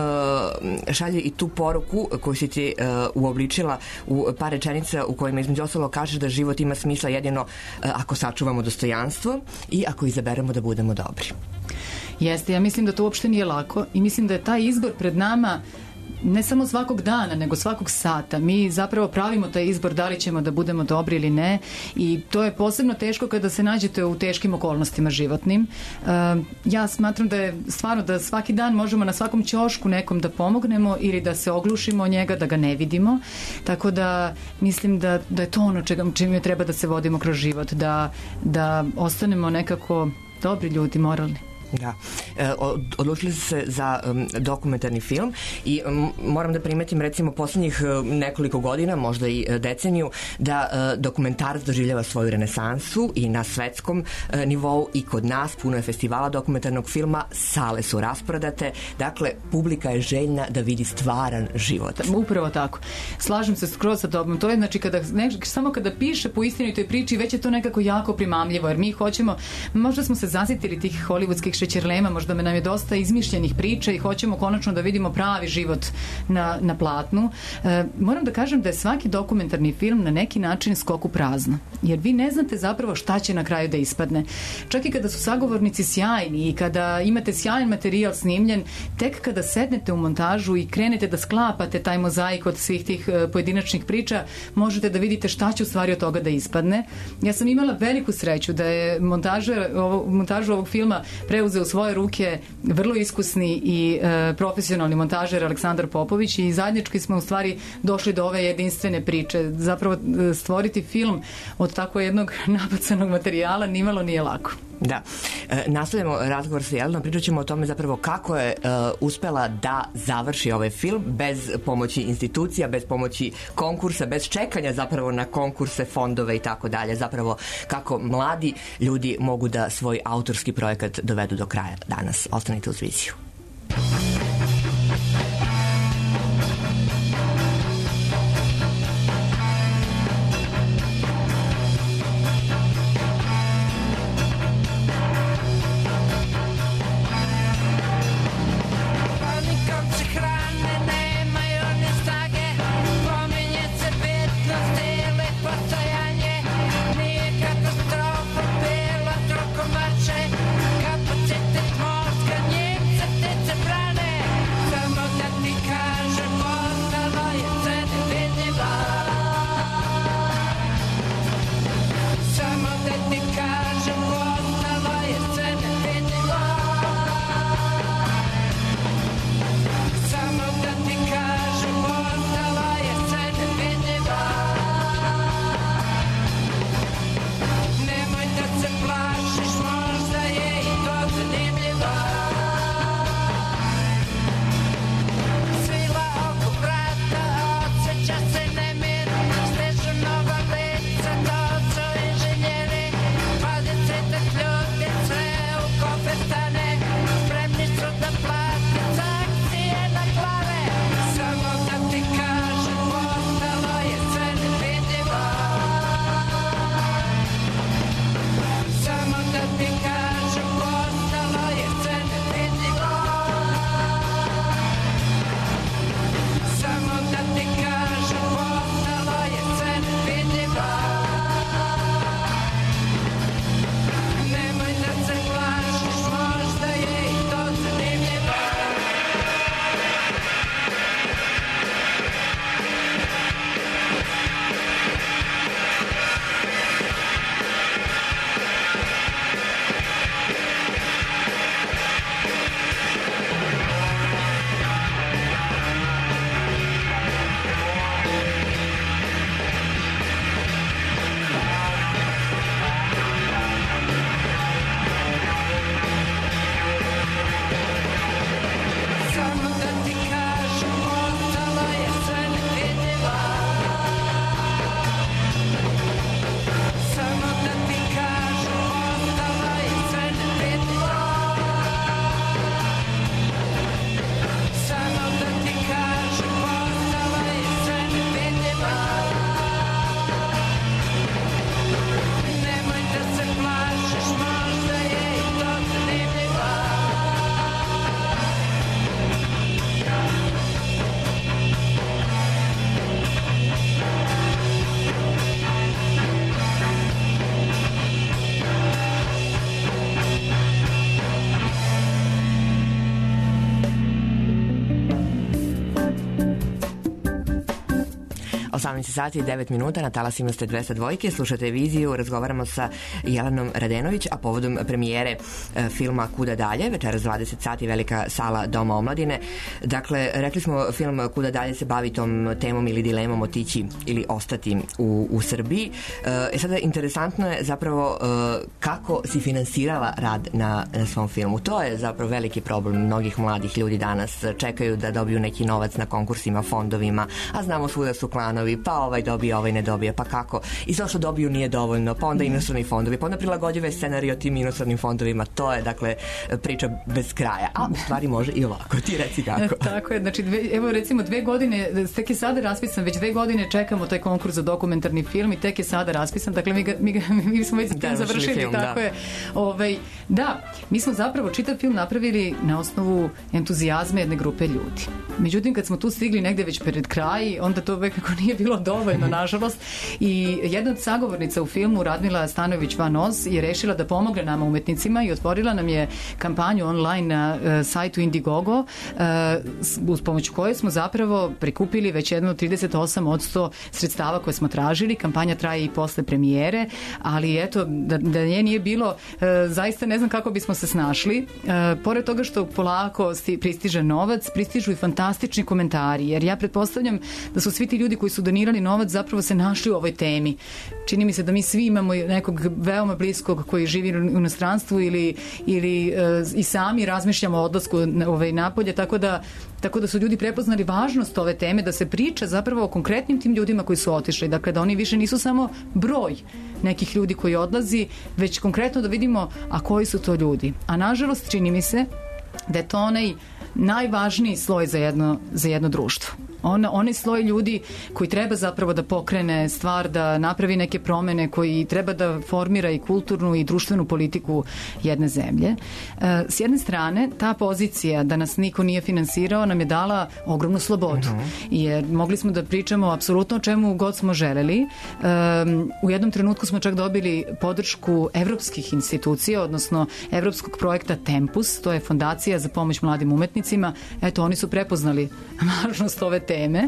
e, šalje i tu poruku koju si ti e, uobličila u par rečenica u kojima između ostalo kažeš da život ima smisla jedino e, ako sačuvamo dostojanstvo i ako izaberemo da budemo dobri. Jeste, ja mislim da to uopšte nije lako i mislim da je taj izbor pred nama ne samo svakog dana, nego svakog sata. Mi zapravo pravimo taj izbor da li ćemo da budemo dobri ili ne i to je posebno teško kada se nađete u teškim okolnostima životnim. Uh, ja smatram da je stvarno da svaki dan možemo na svakom ćošku nekom da pomognemo ili da se oglušimo o njega, da ga ne vidimo. Tako da mislim da, da je to ono čega, čime treba da se vodimo kroz život, da, da ostanemo nekako dobri ljudi, moralni. Da. E, odlučili su se za um, dokumentarni film i um, moram da primetim recimo poslednjih um, nekoliko godina, možda i uh, deceniju, da uh, dokumentarac doživljava svoju renesansu i na svetskom uh, nivou i kod nas puno je festivala dokumentarnog filma, sale su rasprodate, dakle publika je željna da vidi stvaran život. Upravo tako. Slažem se skroz sa tobom. To je znači kada, ne, samo kada piše po istinitoj priči, već je to nekako jako primamljivo, jer mi hoćemo, možda smo se zasitili tih hollywoodskih šećerlema, možda me nam je dosta izmišljenih priča i hoćemo konačno da vidimo pravi život na, na platnu. E, moram da kažem da je svaki dokumentarni film na neki način skok u prazno, jer vi ne znate zapravo šta će na kraju da ispadne. Čak i kada su sagovornici sjajni i kada imate sjajan materijal snimljen, tek kada sednete u montažu i krenete da sklapate taj mozaik od svih tih pojedinačnih priča, možete da vidite šta će u stvari od toga da ispadne. Ja sam imala veliku sreću da je montažer, ovo, montažu ovog filma preuzeo u svoje ruke vrlo iskusni i e, profesionalni montažer Aleksandar Popović i zajednički smo u stvari došli do ove jedinstvene priče. Zapravo stvoriti film od tako jednog nabacanog materijala nimalo nije lako. Da. E, nastavljamo razgovor sa Jelenom, pričat ćemo o tome zapravo kako je e, uspela da završi ovaj film bez pomoći institucija, bez pomoći konkursa, bez čekanja zapravo na konkurse, fondove i tako dalje. Zapravo kako mladi ljudi mogu da svoj autorski projekat dovedu do kraja danas. Ostanite uz viziju. Kapacitet mozga, Njemce osamnaest sati i devet minuta, na talasima ste dvesta dvojke, slušate viziju, razgovaramo sa Jelenom Radenović, a povodom premijere e, filma Kuda dalje, večeras dvadeset sati, velika sala Doma omladine. Dakle, rekli smo, film Kuda dalje se bavi tom temom ili dilemom otići ili ostati u, u Srbiji. E sada, interesantno je zapravo e, kako si finansirala rad na, na svom filmu. To je zapravo veliki problem mnogih mladih ljudi danas. Čekaju da dobiju neki novac na konkursima, fondovima, a znamo svuda su klanovi, pa ovaj dobije, ovaj ne dobije, pa kako? I to što dobiju nije dovoljno, pa onda inostrani fondovi, pa onda prilagođive scenarij o tim inostranim fondovima. To je, dakle, priča bez kraja. A u stvari može i ovako. Ti reci kako. Tako je, znači, dve, evo recimo dve godine, tek je sada raspisan, već dve godine čekamo taj konkurs za dokumentarni film i tek je sada raspisan, dakle mi, ga, mi, ga, mi smo već film da, završili, film, tako da. je. Ovaj, da, mi smo zapravo čitav film napravili na osnovu entuzijazma jedne grupe ljudi. Međutim, kad smo tu stigli negde već pred kraj, onda to nekako nije bilo dovoljno, nažalost. I jedna od sagovornica u filmu, Radmila Stanojević Van Oz, je rešila da pomogne nama umetnicima i otvorila nam je kampanju online na uh, sajtu Indiegogo, uh, uz pomoć koje smo zapravo prikupili već jedno trideset osam odsto sredstava koje smo tražili. Kampanja traje i posle premijere, ali eto, da, da nje nije bilo, uh, zaista ne znam kako bismo se snašli. Uh, pored toga što polako sti, pristiže novac, pristižu i fantastični komentari, jer ja pretpostavljam da su svi ti ljudi koji su donirali novac zapravo se našli u ovoj temi. Čini mi se da mi svi imamo nekog veoma bliskog koji živi u inostranstvu ili, ili e, i sami razmišljamo o odlasku ovaj, napolje, tako da, tako da su ljudi prepoznali važnost ove teme, da se priča zapravo o konkretnim tim ljudima koji su otišli. Dakle, da oni više nisu samo broj nekih ljudi koji odlazi, već konkretno da vidimo a koji su to ljudi. A nažalost, čini mi se da je to onaj najvažniji sloj za jedno, za jedno društvo. On, onaj sloj ljudi koji treba zapravo da pokrene stvar, da napravi neke promene, koji treba da formira i kulturnu i društvenu politiku jedne zemlje. E, s jedne strane, ta pozicija da nas niko nije finansirao nam je dala ogromnu slobodu. Uh-huh. Jer mogli smo da pričamo apsolutno o čemu god smo želeli. E, u jednom trenutku smo čak dobili podršku evropskih institucija, odnosno evropskog projekta Tempus, to je fondacija za pomoć mladim umetnicima. Eto, oni su prepoznali važnost ove teme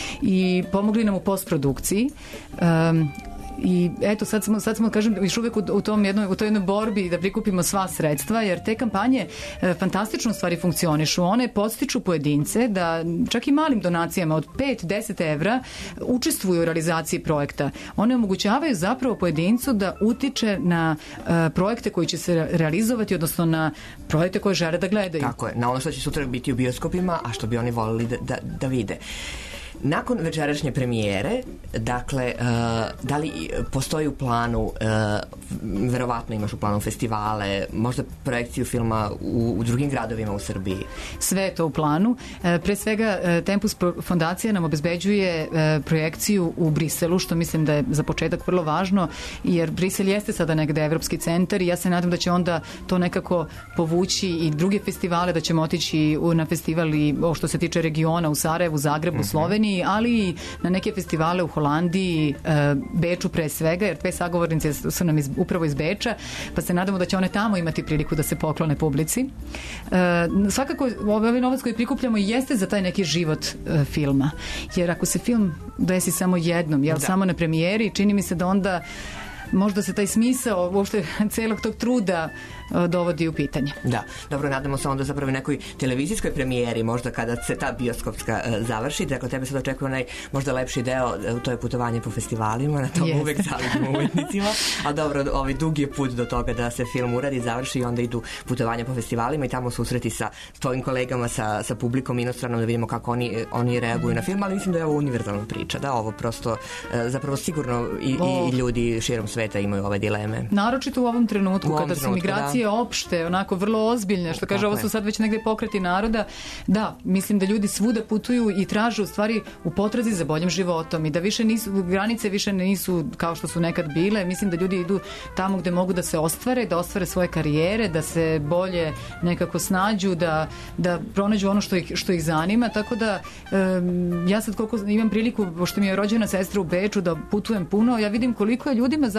i pomogli nam u postprodukciji. Um, I eto, sad smo, sad smo kažem, još uvek u, u, tom jednoj, u toj jednoj borbi da prikupimo sva sredstva, jer te kampanje e, fantastično stvari funkcionišu. One podstiču pojedince da čak i malim donacijama od pet do deset evra učestvuju u realizaciji projekta. One omogućavaju zapravo pojedincu da utiče na e, projekte koji će se realizovati, odnosno na projekte koje žele da gledaju. Tako je, na ono što će sutra biti u bioskopima, a što bi oni volili da, da, da vide. Nakon večerašnje premijere, dakle, uh, da li postoji u planu, uh, verovatno imaš u planu festivale, možda projekciju filma u, u drugim gradovima u Srbiji? Sve je to u planu. E, pre svega, e, Tempus fondacija nam obezbeđuje e, projekciju u Briselu, što mislim da je za početak vrlo važno, jer Brisel jeste sada negde evropski centar i ja se nadam da će onda to nekako povući i druge festivale, da ćemo otići u, na festivali o što se tiče regiona u Sarajevu, Zagrebu, mm-hmm. Sloveniji, ali i na neke festivale u Holandiji, e, Beču pre svega, jer dve sagovornice su nam iz, upravo iz Beča, pa se nadamo da će one tamo imati priliku da se poklone publici. E, svakako, ovaj novac koji prikupljamo jeste za taj neki život e, filma, jer ako se film desi samo jednom, jel, da. samo na premijeri, čini mi se da onda možda se taj smisao uopšte celog tog truda dovodi u pitanje. Da, dobro, nadamo se onda zapravo nekoj televizijskoj premijeri, možda kada se ta bioskopska uh, završi, dakle tebe sad očekuje onaj možda lepši deo, uh, to je putovanje po festivalima, na tom yes. uvek zavidimo umetnicima, a dobro, ovaj dug je put do toga da se film uradi, završi i onda idu putovanja po festivalima i tamo susreti sa tvojim kolegama, sa, sa publikom inostranom, da vidimo kako oni, oni reaguju na film, ali mislim da je ovo univerzalna priča, da ovo prosto uh, zapravo sigurno i, oh. i ljudi širom sveta imaju ove dileme. Naročito u ovom trenutku, u ovom kada trenutku, su migracije da. opšte, onako vrlo ozbiljne, što kaže, tako ovo su sad već negde pokreti naroda. Da, mislim da ljudi svuda putuju i traže u stvari u potrazi za boljim životom i da više nisu, granice više nisu kao što su nekad bile. Mislim da ljudi idu tamo gde mogu da se ostvare, da ostvare svoje karijere, da se bolje nekako snađu, da, da pronađu ono što ih, što ih zanima, tako da um, ja sad koliko imam priliku, pošto mi je rođena sestra u Beču, da putujem puno, ja vidim koliko je ljudima zapravo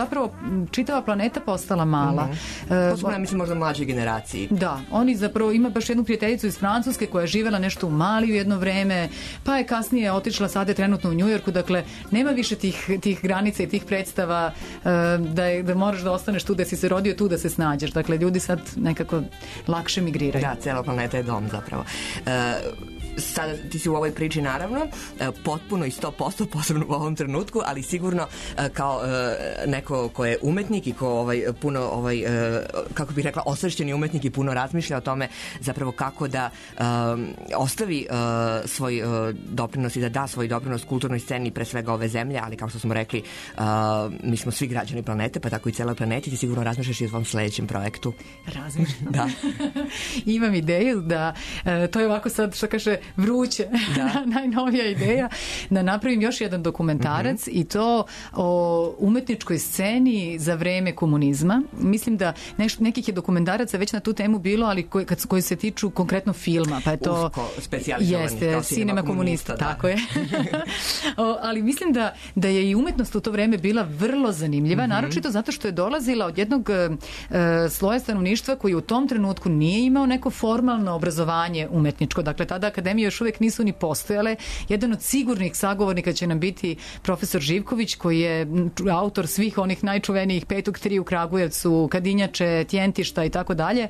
zapravo m, čitava planeta postala mala. Mm-hmm. E, Posebno, ja mislim, možda mlađe generaciji. Da, oni zapravo, ima baš jednu prijateljicu iz Francuske koja je živela nešto u Maliju jedno vreme, pa je kasnije otišla, sada je trenutno u Njujorku, dakle, nema više tih, tih granica i tih predstava e, da, je, da moraš da ostaneš tu, da si se rodio tu, da se snađeš. Dakle, ljudi sad nekako lakše migriraju. Da, cela planeta je dom zapravo. E, sada ti si u ovoj priči naravno potpuno i sto posto posebno u ovom trenutku, ali sigurno kao neko ko je umetnik i ko ovaj, puno ovaj, kako bih rekla osvešćeni umetnik i puno razmišlja o tome zapravo kako da um, ostavi uh, svoj uh, doprinos i da da svoj doprinos kulturnoj sceni pre svega ove zemlje, ali kao što smo rekli uh, mi smo svi građani planete, pa tako i cela planeti. Ti sigurno razmišljaš i o svom sledećem projektu. Razmišljam. Da. Imam ideju da e, to je ovako sad što kaže vruće, da. najnovija ideja, da napravim još jedan dokumentarac mm-hmm. i to o umetničkoj sceni za vreme komunizma. Mislim da neš, nekih je dokumentaraca već na tu temu bilo, ali koji, kad, koji se tiču konkretno filma, pa je to usko specijalizovani jeste, kao cinema komunista, da. tako je. o, ali mislim da, da je i umetnost u to vreme bila vrlo zanimljiva, mm-hmm. naročito zato što je dolazila od jednog e, sloja stanovništva koji u tom trenutku nije imao neko formalno obrazovanje umetničko. Dakle, tada akademije još uvek nisu ni postojale. Jedan od sigurnih sagovornika će nam biti profesor Živković, koji je autor svih onih najčuvenijih Petog tri u Kragujevcu, Kadinjače, Tjentišta i tako dalje.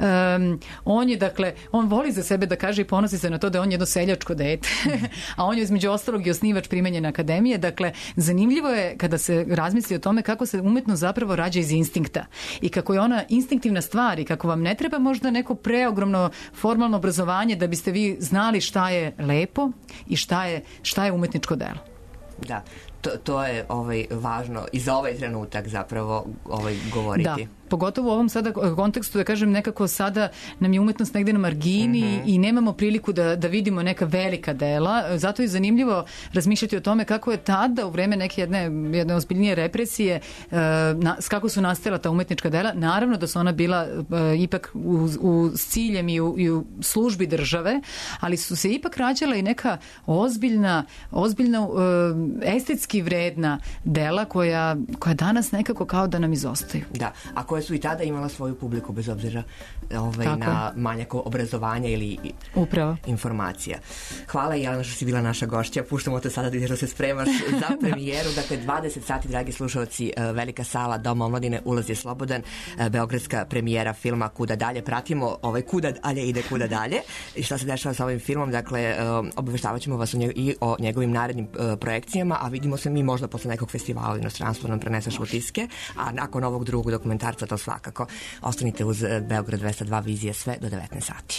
On je, dakle, on voli za sebe da kaže i ponosi se na to da je on jedno seljačko dete, a on je između ostalog i osnivač primenjene akademije. Dakle, zanimljivo je kada se razmisli o tome kako se umetnost zapravo rađa iz instinkta i kako je ona instinktivna stvar i kako vam ne treba možda neko preogromno formalno obrazovanje da biste vi znali šta je lepo i šta je, šta je umetničko delo. Da, to, to je ovaj, važno i za ovaj trenutak zapravo ovaj, govoriti. Da. Pogotovo u ovom sada kontekstu, da kažem, nekako sada nam je umetnost negde na margini mm-hmm. i nemamo priliku da, da vidimo neka velika dela. Zato je zanimljivo razmišljati o tome kako je tada u vreme neke jedne, jedne ozbiljnije represije uh, na, kako su nastajala ta umetnička dela. Naravno da su ona bila uh, ipak u, u s ciljem i u, i u službi države, ali su se ipak rađala i neka ozbiljna, ozbiljna uh, estetski vredna dela koja, koja danas nekako kao da nam izostaju. Da, ako koje su i tada imala svoju publiku bez obzira ovaj, na manjak obrazovanja ili Upravo. informacija. Hvala Jelena što si bila naša gošća. Puštamo te sada da se spremaš za premijeru. Dakle, dvadeset sati, dragi slušalci, velika sala Doma omladine, ulaz je slobodan. Beogradska premijera filma Kuda dalje. Pratimo ovaj Kuda dalje ide Kuda dalje. I šta se dešava sa ovim filmom? Dakle, obaveštavat ćemo vas o njeg- i o njegovim narednim projekcijama, a vidimo se mi možda posle nekog festivala u inostranstvu nam preneseš utiske, a nakon ovog drugog dokumentarca to svakako. Ostanite uz Beograd dvesta dva Vizije sve do devetnaest sati.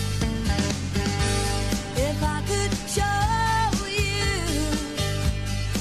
If I could show you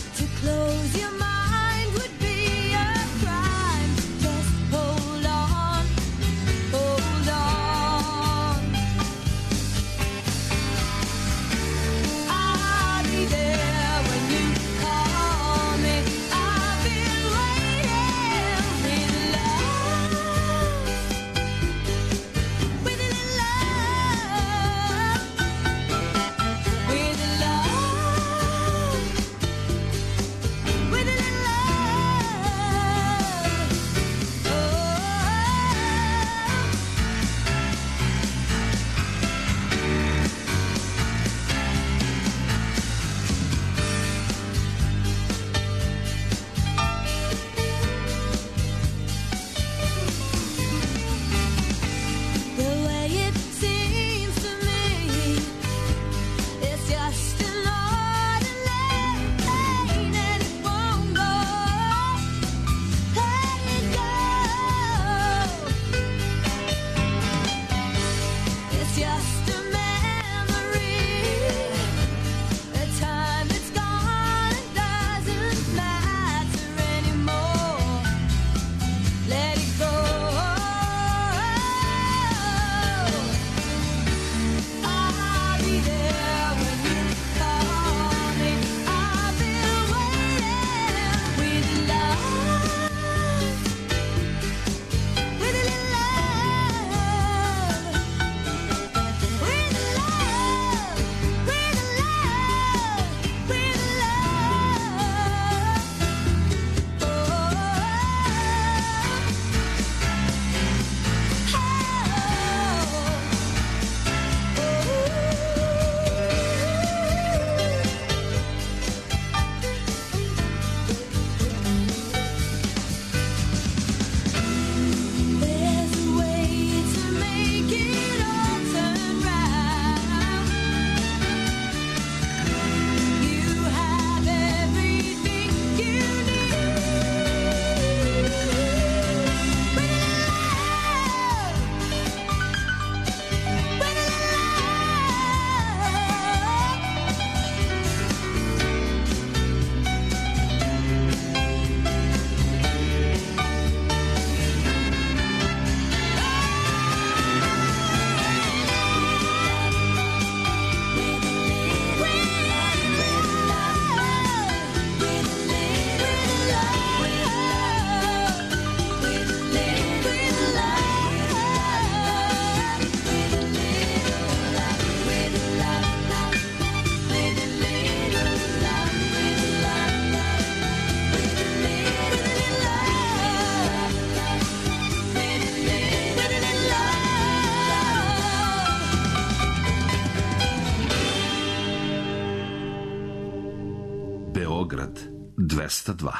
Beograd dvesta dva.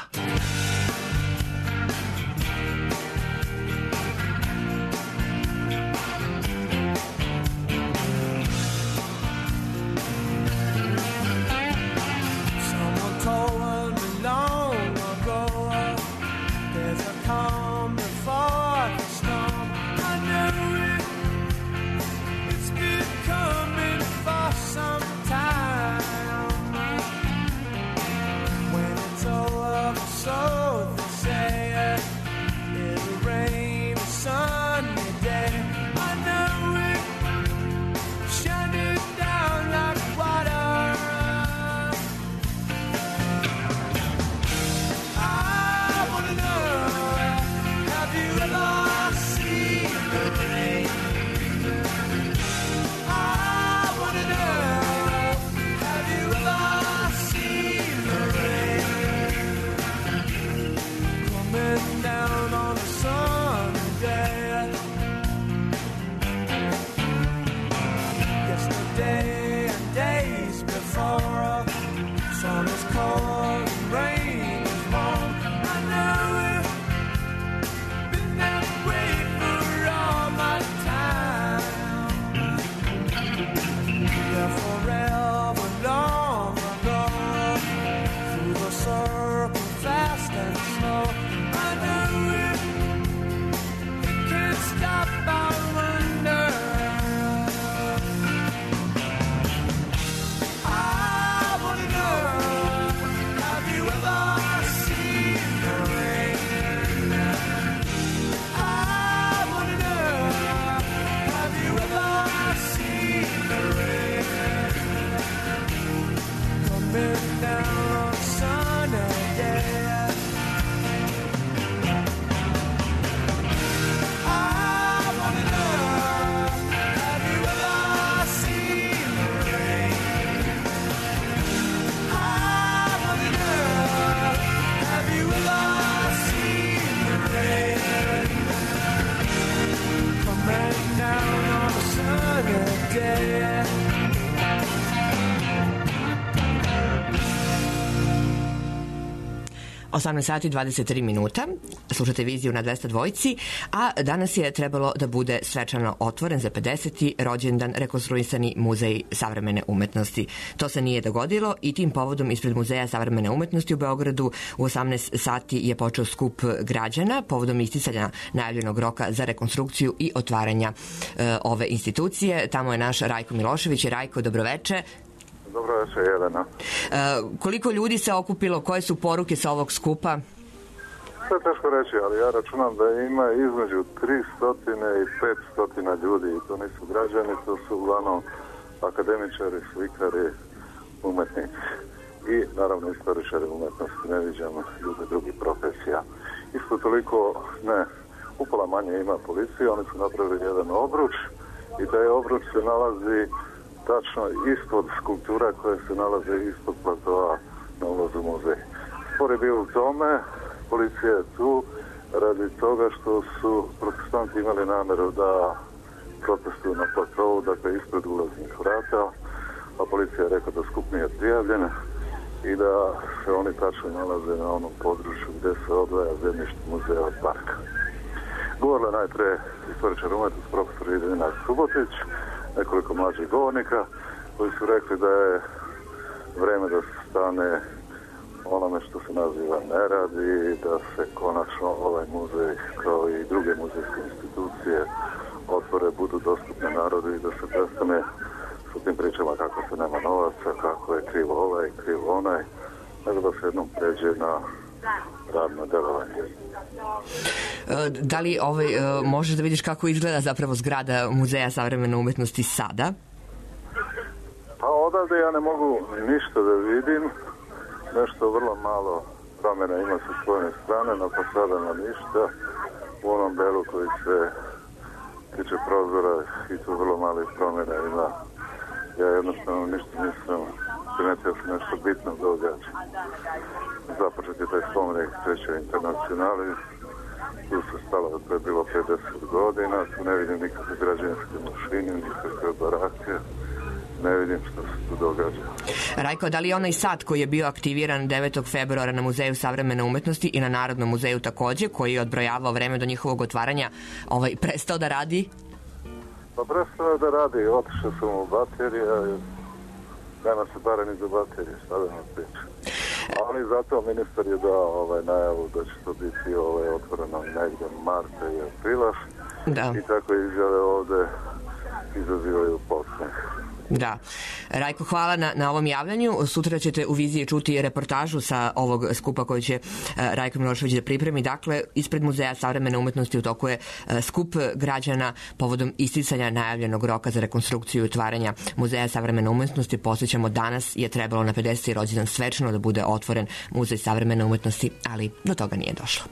osamnaest sati i dvadeset tri minuta, slušate viziju na dvesta dvojci, a danas je trebalo da bude svečano otvoren za pedeseti rođendan rekonstruisani muzej savremene umetnosti. To se nije dogodilo i tim povodom ispred Muzeja savremene umetnosti u Beogradu u osamnaest sati je počeo skup građana povodom isticanja najavljenog roka za rekonstrukciju i otvaranja e, ove institucije. Tamo je naš Rajko Milošević. Rajko, dobroveče. Dobro večer, Jelena. E, koliko ljudi se okupilo, koje su poruke sa ovog skupa? Sve je teško reći, ali ja računam da ima između tristo i petsto ljudi i to nisu građani, to su uglavnom akademičari, slikari, umetnici i naravno istoričari umetnosti, ne viđamo ljude drugih profesija. Isto toliko, ne, upola manje ima policije, oni su napravili jedan obruč i taj obruč se nalazi tačno ispod skulptura koje se nalaze ispod platoa na ulazu u muzej. Spor je bio u tome, policija je tu radi toga što su protestanti imali nameru da protestuju na platovu, dakle ispred ulaznih vrata, a policija je rekla da skup nije prijavljen i da se oni tačno nalaze na onom području gde se odvaja zemljište muzeja od parka. Govorila najpre istoričar umetnosti profesor Idina Subotić, nekoliko mlađih govornika koji su rekli da je vreme da se stane onome što se naziva nerad i da se konačno ovaj muzej kao i druge muzejske institucije otvore, budu dostupne narodu i da se prestane s tim pričama kako se nema novaca, kako je krivo ovaj, krivo onaj, nego da se jednom pređe na radno delovanje. Da li ovaj, možeš da vidiš kako izgleda zapravo zgrada Muzeja savremene umetnosti sada? Pa odavde ja ne mogu ništa da vidim. Nešto vrlo malo promjena ima sa svojene strane, na fasadama ništa. U onom delu koji se tiče prozora i tu vrlo malih promjena ima. Ja jednostavno ništa nisam primetio se nešto bitno događa. Započet je taj spomenik trećoj internacionali. Tu se stalo da to je bilo pedeset godina. Tu ne vidim nikakve građanske mašine, nikakve barake. Ne vidim vidim što se tu događa. Rajko, da li je onaj sat koji je bio aktiviran devetog februara na Muzeju savremene umetnosti i na Narodnom muzeju takođe, koji je odbrojavao vreme do njihovog otvaranja, ovaj, prestao da radi? Pa prestao da radi, otišao sam u baterije, nema se bare ni za baterije, šta da nam priča. Ali zato ministar je dao ovaj najavu da će to biti ovaj, otvoreno negde marta i aprila. Da. I tako izjave ovde izazivaju podsmeh. Da. Rajko, hvala na, na ovom javljanju. Sutra ćete u Viziji čuti reportažu sa ovog skupa koji će uh, Rajko Milošević da pripremi. Dakle, ispred Muzeja savremene umetnosti u toku je uh, skup građana povodom isticanja najavljenog roka za rekonstrukciju i otvaranja Muzeja savremene umetnosti. Posjećamo, danas je trebalo na pedeseti rođendan svečano da bude otvoren Muzej savremene umetnosti, ali do toga nije došlo.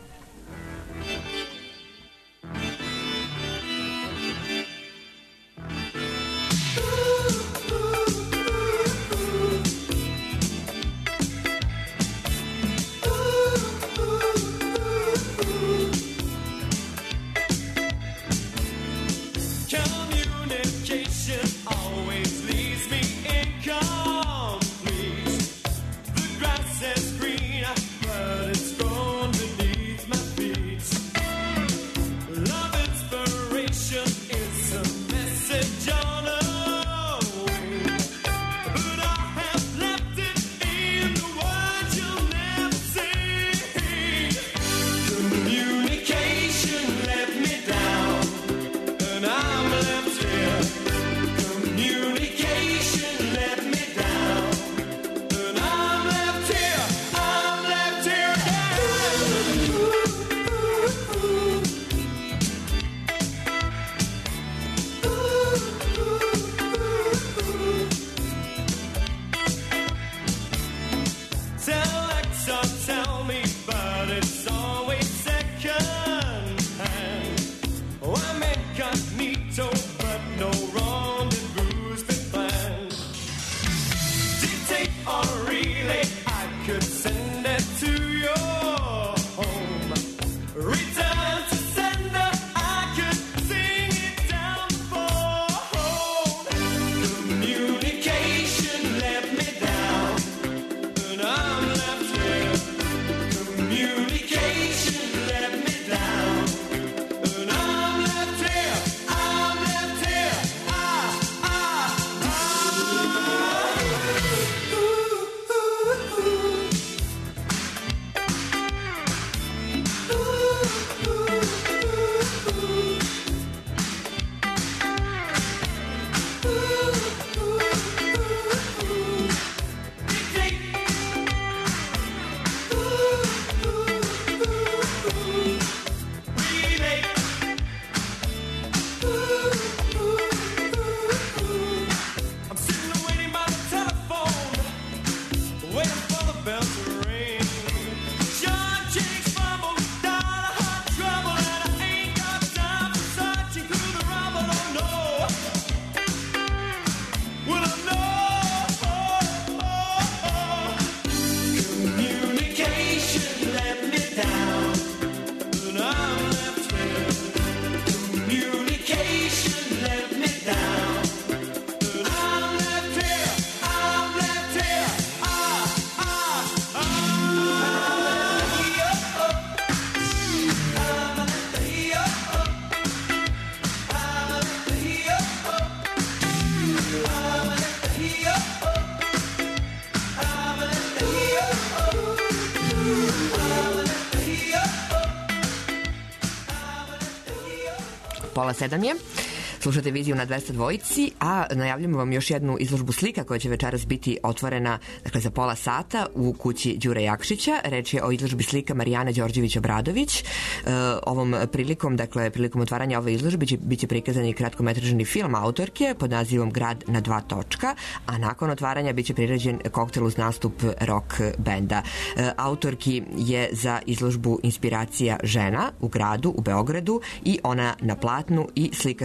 Pola sedam je. Slušate Viziju na dvesta dvojici, a najavljamo vam još jednu izložbu slika koja će večeras biti otvorena, dakle, za pola sata u kući Đure Jakšića. Reč je o izložbi slika Marijane Đorđević-Obradović. E, ovom prilikom, dakle, prilikom otvaranja ove izložbe će biće prikazan i kratkometražni film autorke pod nazivom Grad na dva točka, a nakon otvaranja biće priređen koktel uz nastup rock benda. E, autorki je za izložbu inspiracija žena u gradu, u Beogradu, i ona na platnu i slikarskom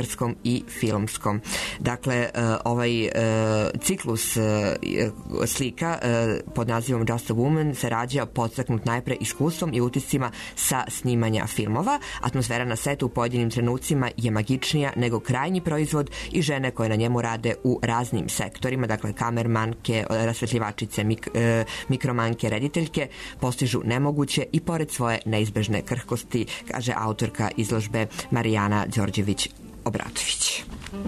i filmskom. Dakle, ovaj ciklus slika pod nazivom Just a Woman se rađa podstaknut najpre iskustvom i utiscima sa snimanja filmova. Atmosfera na setu u pojedinim trenucima je magičnija nego krajnji proizvod i žene koje na njemu rade u raznim sektorima, dakle kamermanke, rasvetljivačice, mik, e, mikromanke, rediteljke, postižu nemoguće i pored svoje neizbežne krhkosti, kaže autorka izložbe Marijana Đorđević-Obratović.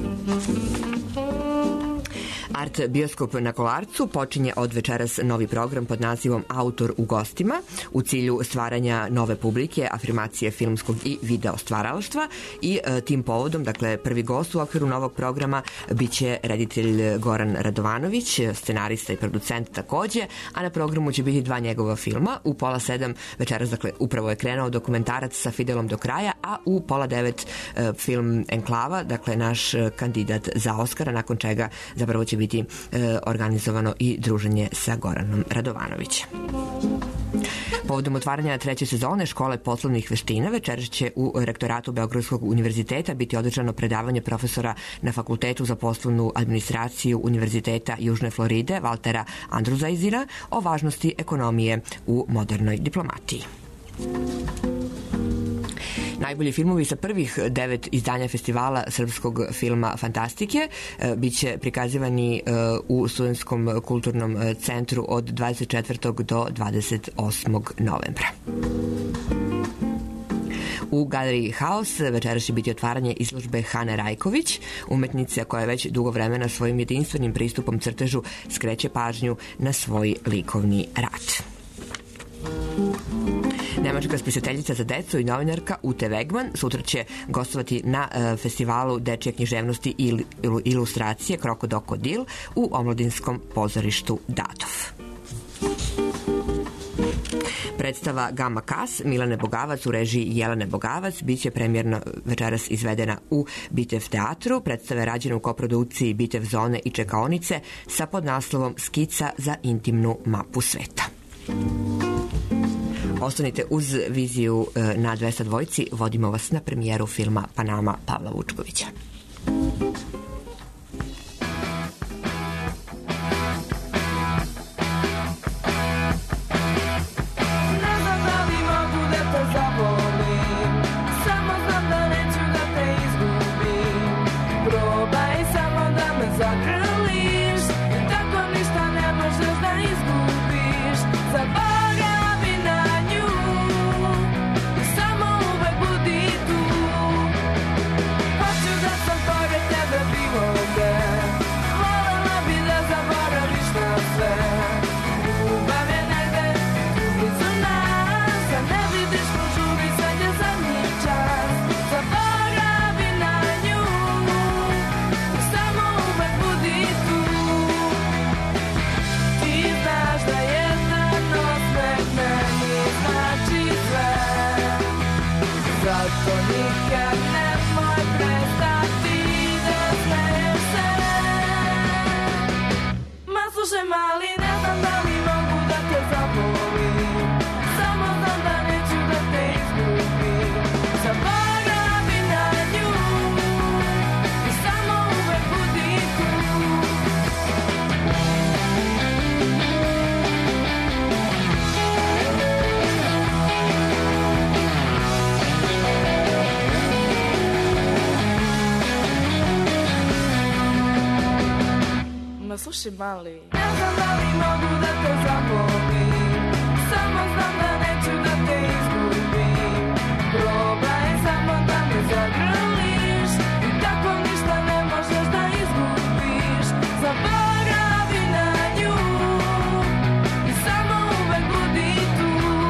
Art bioskop na Kolarcu počinje od večeras novi program pod nazivom Autor u gostima u cilju stvaranja nove publike, afirmacije filmskog i video stvaralaštva i e, tim povodom, dakle, prvi gost u okviru novog programa biće reditelj Goran Radovanović, scenarista i producent takođe, a na programu će biti dva njegova filma. U pola sedam večeras, dakle, upravo je krenuo dokumentarac Sa Fidelom do kraja, a u pola devet e, film Enklava, dakle, naš kandidat za Oskara, nakon čega zapravo će biti e, organizovano i druženje sa Goranom Radovanovićem. Povodom otvaranja treće sezone Škole poslovnih veština večeras će u rektoratu Beogradskog univerziteta biti održano predavanje profesora na Fakultetu za poslovnu administraciju Univerziteta Južne Floride Valtera Andruzajzira o važnosti ekonomije u modernoj diplomatiji. Najbolji filmovi sa prvih devet izdanja festivala srpskog filma Fantastike biće prikazivani u Studentskom kulturnom centru od dvadeset četvrtog do dvadeset osmog novembra. U galeriji Haos večeras će biti otvaranje izložbe Hane Rajković, umetnice koja je već dugo vremena svojim jedinstvenim pristupom crtežu skreće pažnju na svoj likovni rad. Nemačka spisateljica za decu i novinarka Ute Wegman sutra će gostovati na uh, festivalu dečje književnosti i il, ilustracije Krokodil u omladinskom pozorištu Dadov. Predstava Gama Kas Milane Bogavac u režiji Jelene Bogavac biće premijerno večeras izvedena u Bitev teatru. Predstava je rađena u koprodukciji Bitev zone i čekaonice sa podnaslovom Skica za intimnu mapu sveta. Ostanite uz viziju na dvesta dvojci, vodimo vas na premijeru filma Panama Pavla Vučkovića. Slušaj mali, ne znam da li mogu da te zabolim, samo znam da neću da te izgubim. Probaj samo da me zagrliš, i tako ništa ne možeš da izgubiš. Zaboravi na nju i samo uvek budi tu.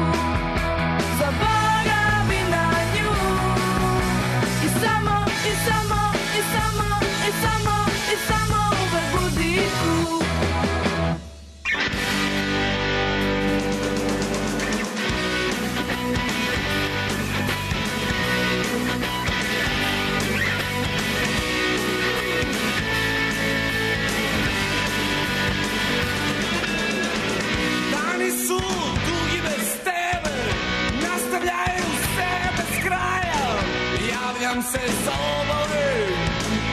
Zaboravi na nju i samo, i samo, i samo, i samo, i samo uvek budi tu. Dani su dugi bez tebe, nastavljaju se bez kraja. Javljam se s obave,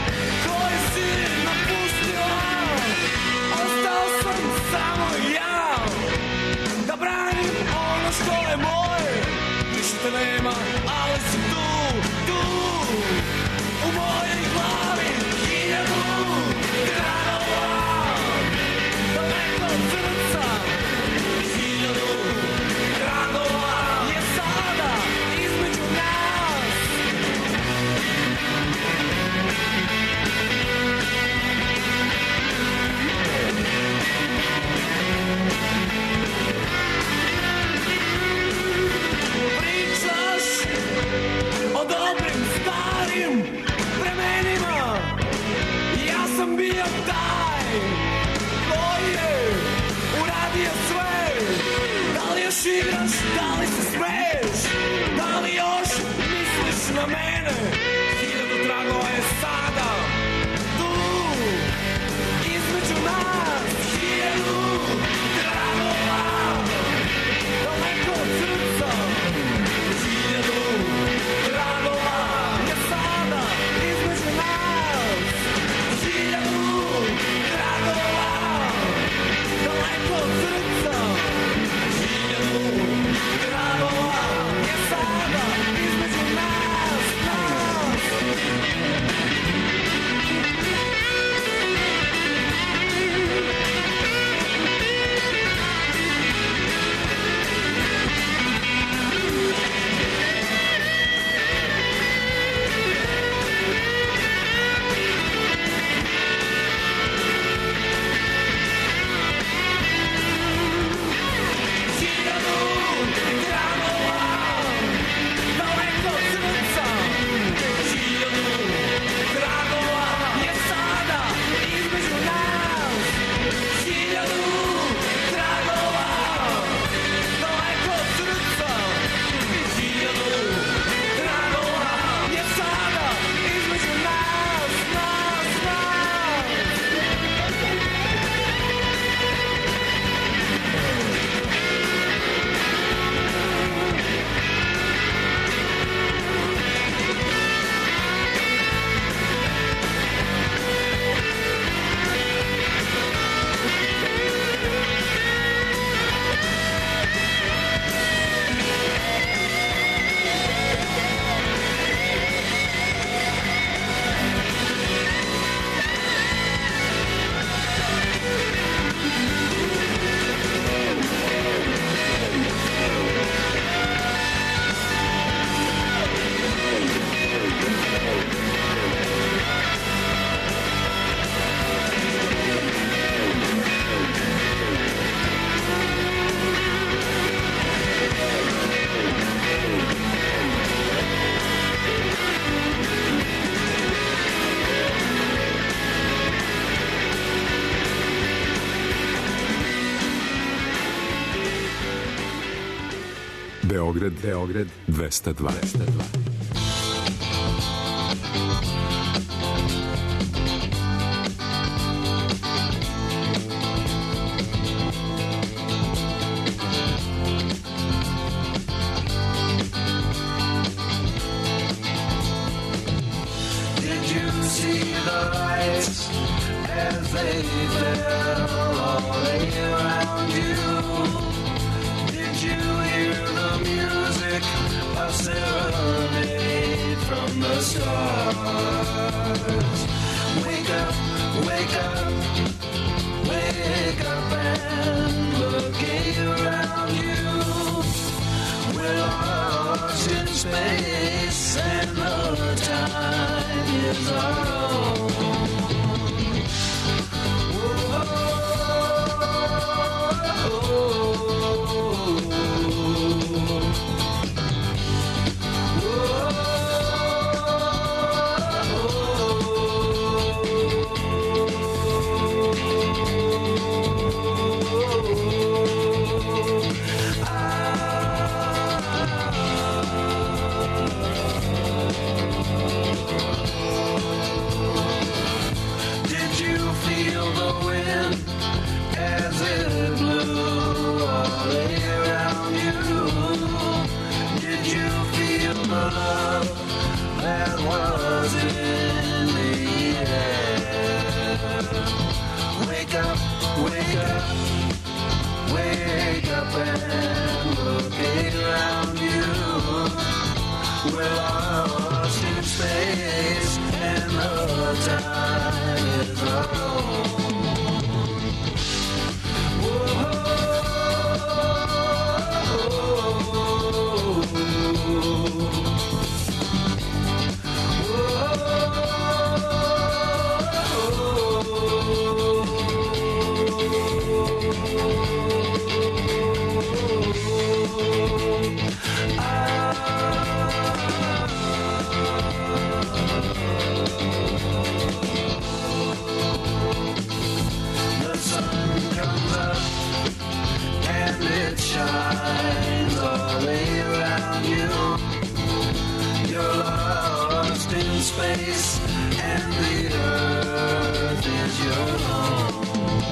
te nema, ali si tu, tu, u mojoj glavi hiljadu gradova, daleko od srca, hiljadu gradova je sada između nas. Pričaš o dobrim starim vremenima, ja sam bio taj koji je uradio sve. Da li još igraš, da li se smeješ, da li još misliš na mene? Hiljadu tragova je sada tu, između nas, hiljadu tragova, daleko od srca, hiljadu tragova je sada između nas, hiljadu tragova, daleko od srca, hiljadu tragova je sada između nas, nas. Hiljadu gradova, daleko od srca, hiljadu gradova je sada između nas, hiljadu gradova, daleko od srca, hiljadu gradova je sada između nas, nas, nas. Beograd, Beograd, dvesta dva. Did you see the lights as they fell all around you? Did you hear the music, a serenade from the stars? Wake up, wake up, wake up and look around you. We're lost in space and the time is our own. Did you feel the wind as it blew all around you? Did you feel the love that was in the air? Wake up, wake up, wake up and look around you. we're lost in space and the time is low. Shines all around you. You're lost in space, and the earth is your home.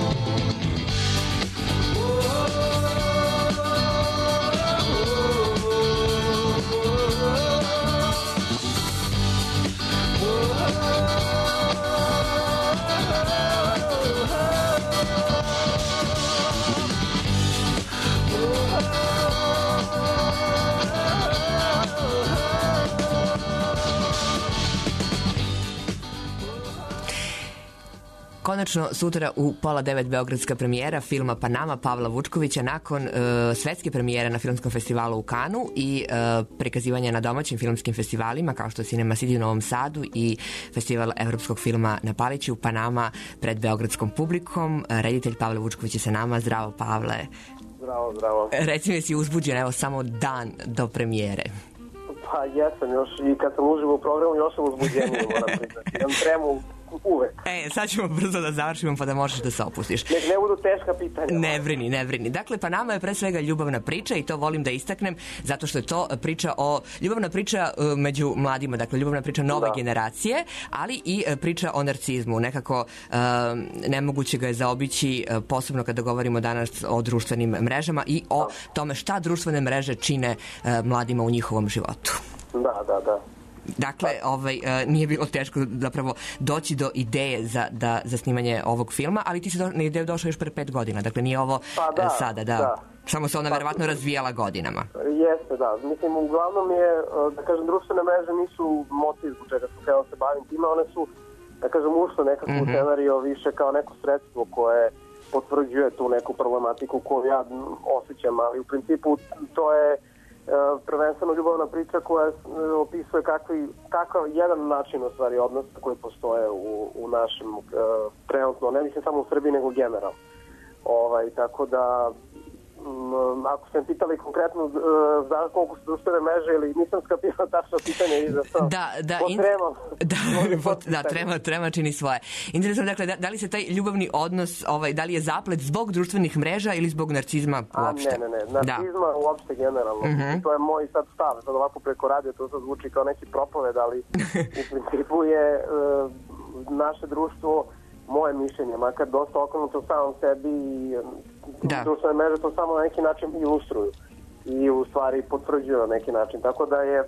Konačno sutra u pola devet beogradska premijera filma Panama Pavla Vučkovića nakon uh, svetske premijere na filmskom festivalu u Kanu i uh, prikazivanja na domaćim filmskim festivalima kao što je Cinema City u Novom Sadu i festival evropskog filma na Paliću. Panama pred beogradskom publikom. Uh, reditelj Pavle Vučković je sa nama. Zdravo, Pavle. Zdravo, zdravo. Reci mi, si uzbuđen, evo samo dan do premijere. Pa jesam još i kad sam uživo u programu još sam uzbuđeniji, moram priznati. Imam tremu uvek. E, sad ćemo brzo da završimo pa da možeš da se opustiš. Nek ne budu teška pitanja. Ne brini, ne brini. Dakle, Panama je pre svega ljubavna priča i to volim da istaknem zato što je to priča o, ljubavna priča uh, među mladima, dakle ljubavna priča nove da. generacije, ali i uh, priča o narcizmu. Nekako uh, nemoguće ga je zaobići, uh, posebno kada govorimo danas o društvenim mrežama i o tome šta društvene mreže čine uh, mladima u njihovom životu. Da, da, da. Dakle, ovaj, nije bilo teško zapravo doći do ideje za, da, za snimanje ovog filma, ali ti si do, na ideju došao još pre pet godina, dakle nije ovo pa da, sada, da. da. Samo se ona pa, verovatno razvijala godinama. Jeste, da. Mislim, uglavnom je, da kažem, društvene mreže nisu motiv zbog čega sam htjela se bavim time, one su, da kažem, ušle nekako mm-hmm. u scenario više kao neko sredstvo koje potvrđuje tu neku problematiku koju ja osjećam, ali u principu to je prvenstveno ljubavna priča koja opisuje kakvi, kakav jedan način u stvari odnosa koji postoje u, u našem uh, trenutno, ne mislim samo u Srbiji nego generalno. Ovaj, tako da um, ako ste pitali konkretno uh, za koliko su društvene mreže ili nisam skapirao tačno pitanje i za to da, da, potremam. Da, da, trema, trema čini svoje. Interesno, dakle, da, da li se taj ljubavni odnos, ovaj, da li je zaplet zbog društvenih mreža ili zbog narcizma uopšte? A ne, ne, ne, narcizma da. uopšte generalno. Mm-hmm. To je moj sad stav, sad ovako preko radio, to sad zvuči kao neki propoved, ali u principu je uh, naše društvo, moje mišljenje, makar dosta okrenuto samom sebi i da. društvene mreže to samo na neki način ilustruju i u stvari potvrđuju na neki način. Tako da je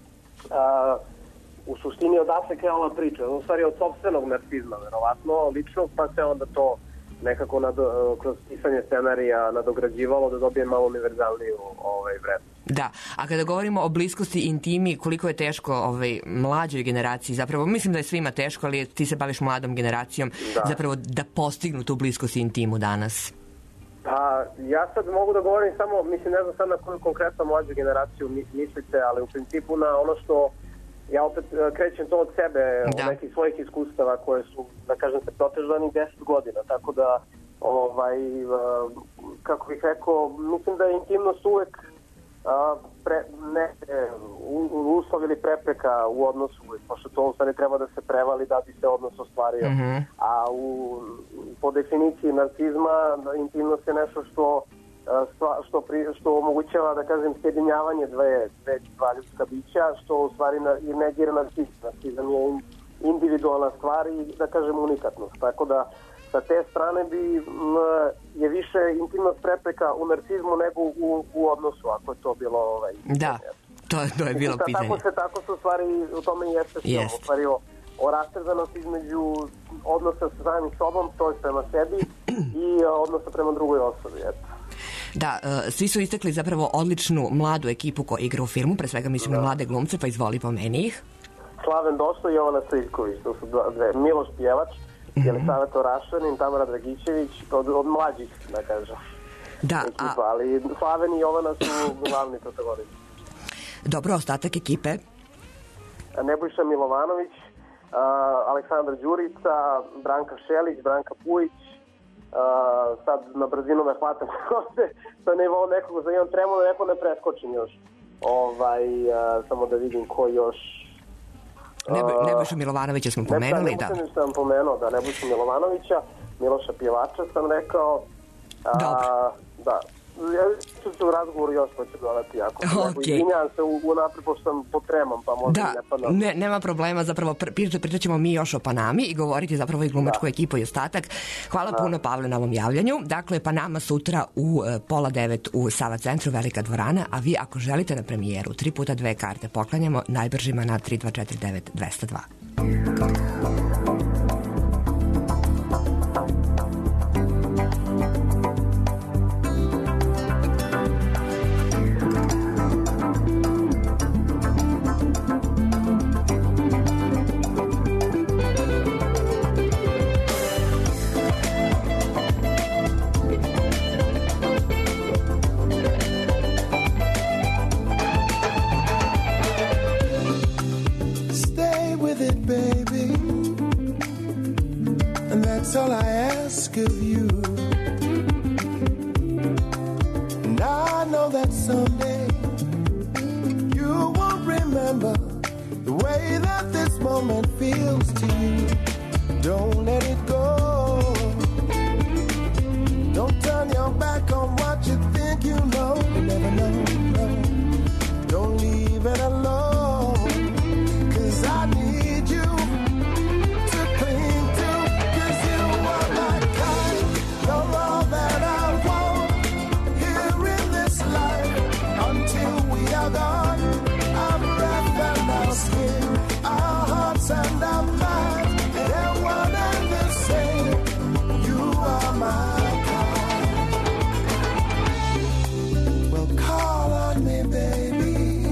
a, u suštini odatle krenula priča, u stvari od sopstvenog narcizma, verovatno, ličnog, pa se onda to nekako nad, kroz pisanje scenarija nadograđivalo da dobije malo univerzalniju ovaj, vrednost. Da, a kada govorimo o bliskosti i intimi, koliko je teško ovaj, mlađoj generaciji, zapravo mislim da je svima teško, ali ti se baviš mladom generacijom, da. zapravo da postignu tu bliskost i intimu danas? Pa, ja sad mogu da govorim samo, mislim, ne znam sad na koju konkretno mlađu generaciju mislite, ali u principu na ono što ja opet krećem to od sebe, da. od nekih svojih iskustava koje su, da kažem se, protežani deset godina, tako da, ovaj, kako bih rekao, mislim da je intimnost uvek a, pre, ne, u, uslov ili prepreka u odnosu, pošto to u stvari treba da se prevali da bi se odnos ostvario. Mm-hmm. A u, po definiciji narcizma intimnost je nešto što što, pri, što omogućava, da kažem, sjedinjavanje dve, dve, dva ljudska bića, što u stvari i negira narcizam. Narcizam je individualna stvar i, da kažem, unikatnost. Tako da, sa te strane bi m, je više intimnost prepreka u narcizmu nego u, u odnosu, ako je to bilo ovaj, da, to, to je bilo pitanje. Tako se, tako se u stvari, u tome i jeste film. U stvari o, o rastezanosti između odnosa sa samim sobom, to je prema sebi, i odnosa prema drugoj osobi, eto. Da, uh, svi su istakli zapravo odličnu mladu ekipu koja igra u filmu, pre svega mislim na mlade glumce, pa izvoli pomeni ih. Slaven Dosto i Jovana Stojković, to su dva, dve, Miloš Pjevač, mm-hmm. Jelisaveta Orašanin, Tamara Dragićević, od, od mlađih, da kažem. Da, ekipa, a... ali Slaven i Jovana su glavni protagonisti. Dobro, ostatak ekipe? Nebojša Milovanović, uh, Aleksandar Đurica, Branka Šelić, Branka Pujić, uh, sad na brzinu me hvatam sa nivou nekog, za imam tremu da neko ne preskočim još. Ovaj, uh, samo da vidim ko još... Neboj, Nebojša Milovanovića smo pomenuli, da. Nebojša sam pomenuo, da, Nebojša Milovanovića, Miloša Pjevača sam rekao. Dobro. A, da. Ja ću u razgovoru još pa ću dodati jako. Okay. Izvinjam se u, u naprijed, pošto sam po tremom, pa možda da, ne padno. Ne, nema problema, zapravo pričat, pričat ćemo mi još o Panami i govoriti zapravo i glumačku ekipu i ostatak. Hvala da. puno, Pavle, na ovom javljanju. Dakle, Panama sutra u e, pola devet u Sava centru, Velika dvorana, a vi ako želite na premijeru, tri puta dve karte poklanjamo najbržima na tri dva četiri devet dva zero dva. That's all I ask of you. And I know that someday you won't remember the way that this moment feels to you. Don't let it go. Don't turn your back on what you think you know. You never know, no. Don't leave it alone. 'Cause I need you. And our minds, they're one and the same. You are my kind. Well, call on me, baby,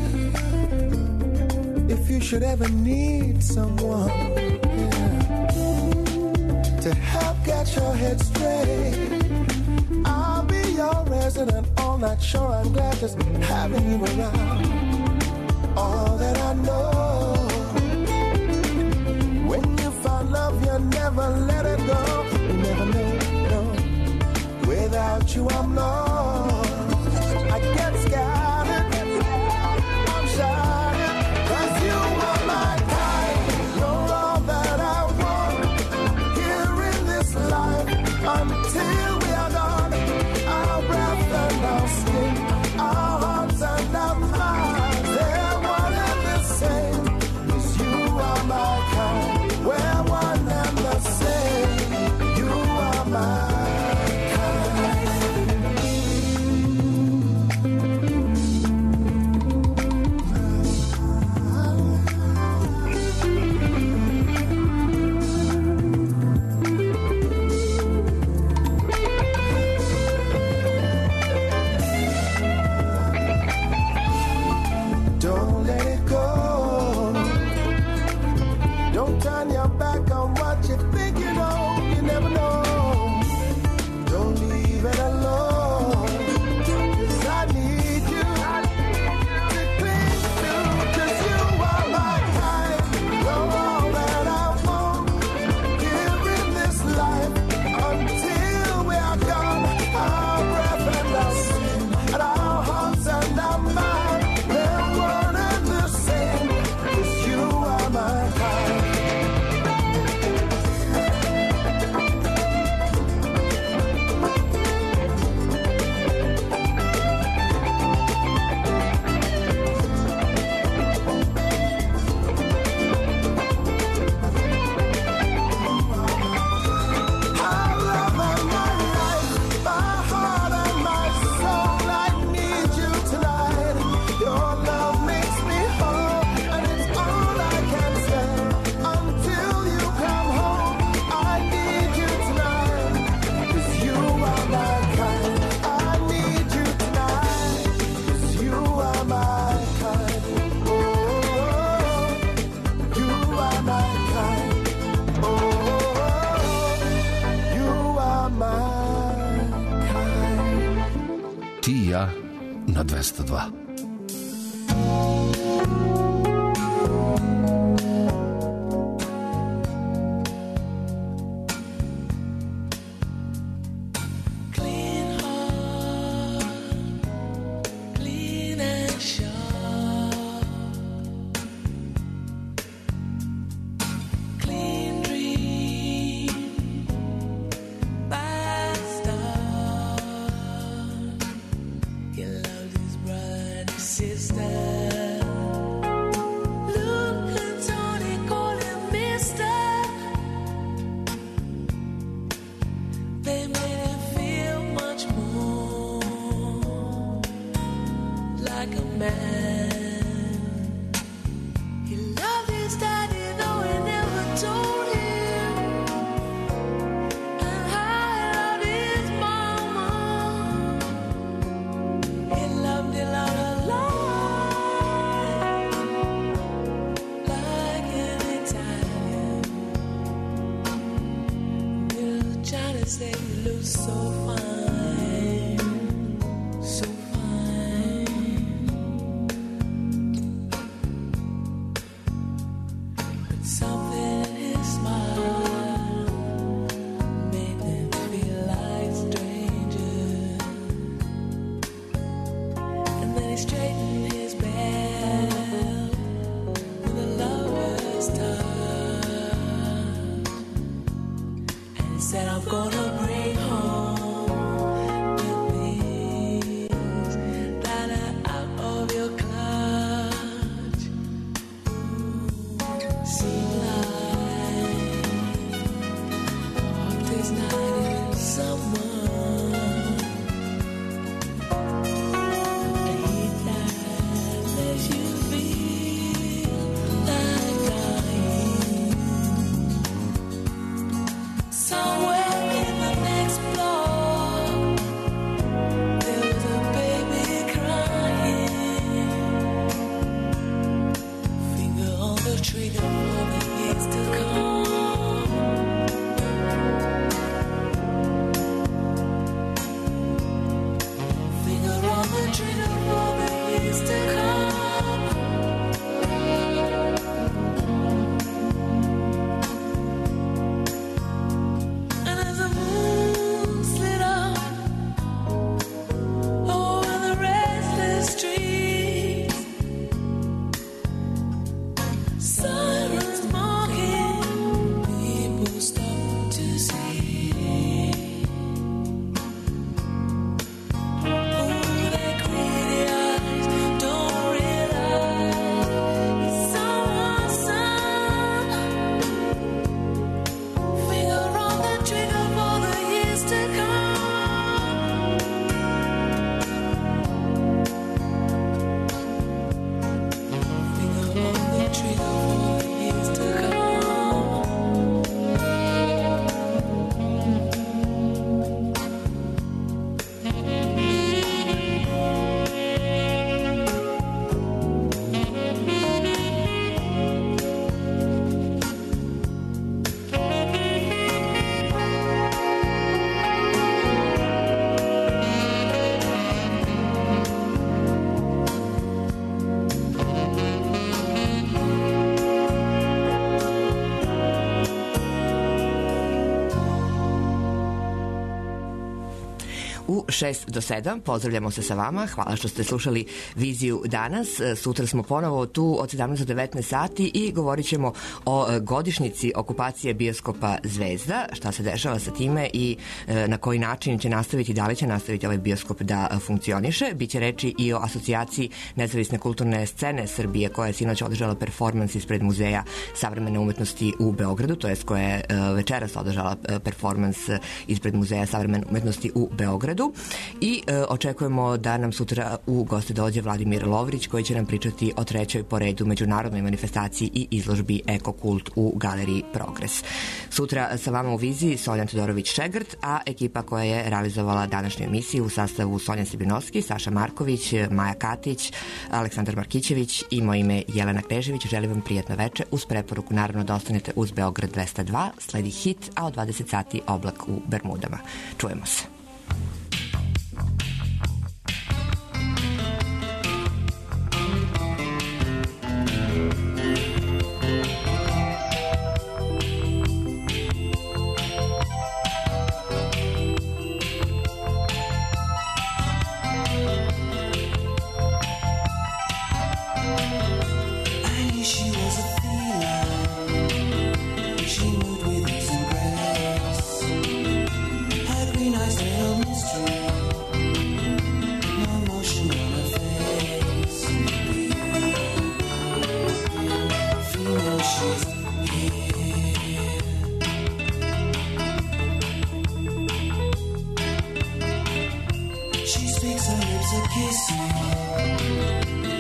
if you should ever need someone, yeah, to help get your head straight. I'll be your resident all night. Sure, I'm glad just having you around. All that I know. Love, you never let it go. You never know, no. Without you, I'm lost. I get scattered. I'm shattered. 'Cause you are my kind. You're all that I want here in this life. Until we are gone, our breath and our skin, our hearts and our minds, they're one and the same. 'Cause you are my kind. We're one and the same. You are my kind. Ti i ja na dvesta dva. šest do sedam. Pozdravljamo se sa vama. Hvala što ste slušali Viziju danas. Sutra smo ponovo tu od sedamnaest do devetnaest sati i govorit ćemo o godišnjici okupacije bioskopa Zvezda, šta se dešava sa time i na koji način će nastaviti, da li će nastaviti ovaj bioskop da funkcioniše. Biće reči i o asocijaciji nezavisne kulturne scene Srbije koja je sinoć održala performans ispred Muzeja savremene umetnosti u Beogradu, to jest koja je večeras održala performans ispred Muzeja savremene umetnosti u Beogradu. I e, očekujemo da nam sutra u goste dođe Vladimir Lovrić koji će nam pričati o trećoj po redu međunarodnoj manifestaciji i izložbi Ekokult u Galeriji Progres. Sutra sa vama u Viziji Sonja Todorović-Šegrt, a ekipa koja je realizovala današnju emisiju u sastavu Sonja Sibinovski, Saša Marković, Maja Katić, Aleksandar Markićević i moje ime Jelena Knežević. Želim vam prijatno veče uz preporuku naravno da ostanete uz Beograd dvesta dva, sledi hit, a od dvadeset sati oblak u Bermudama. Čujemo se. She speaks, her lips are kissing.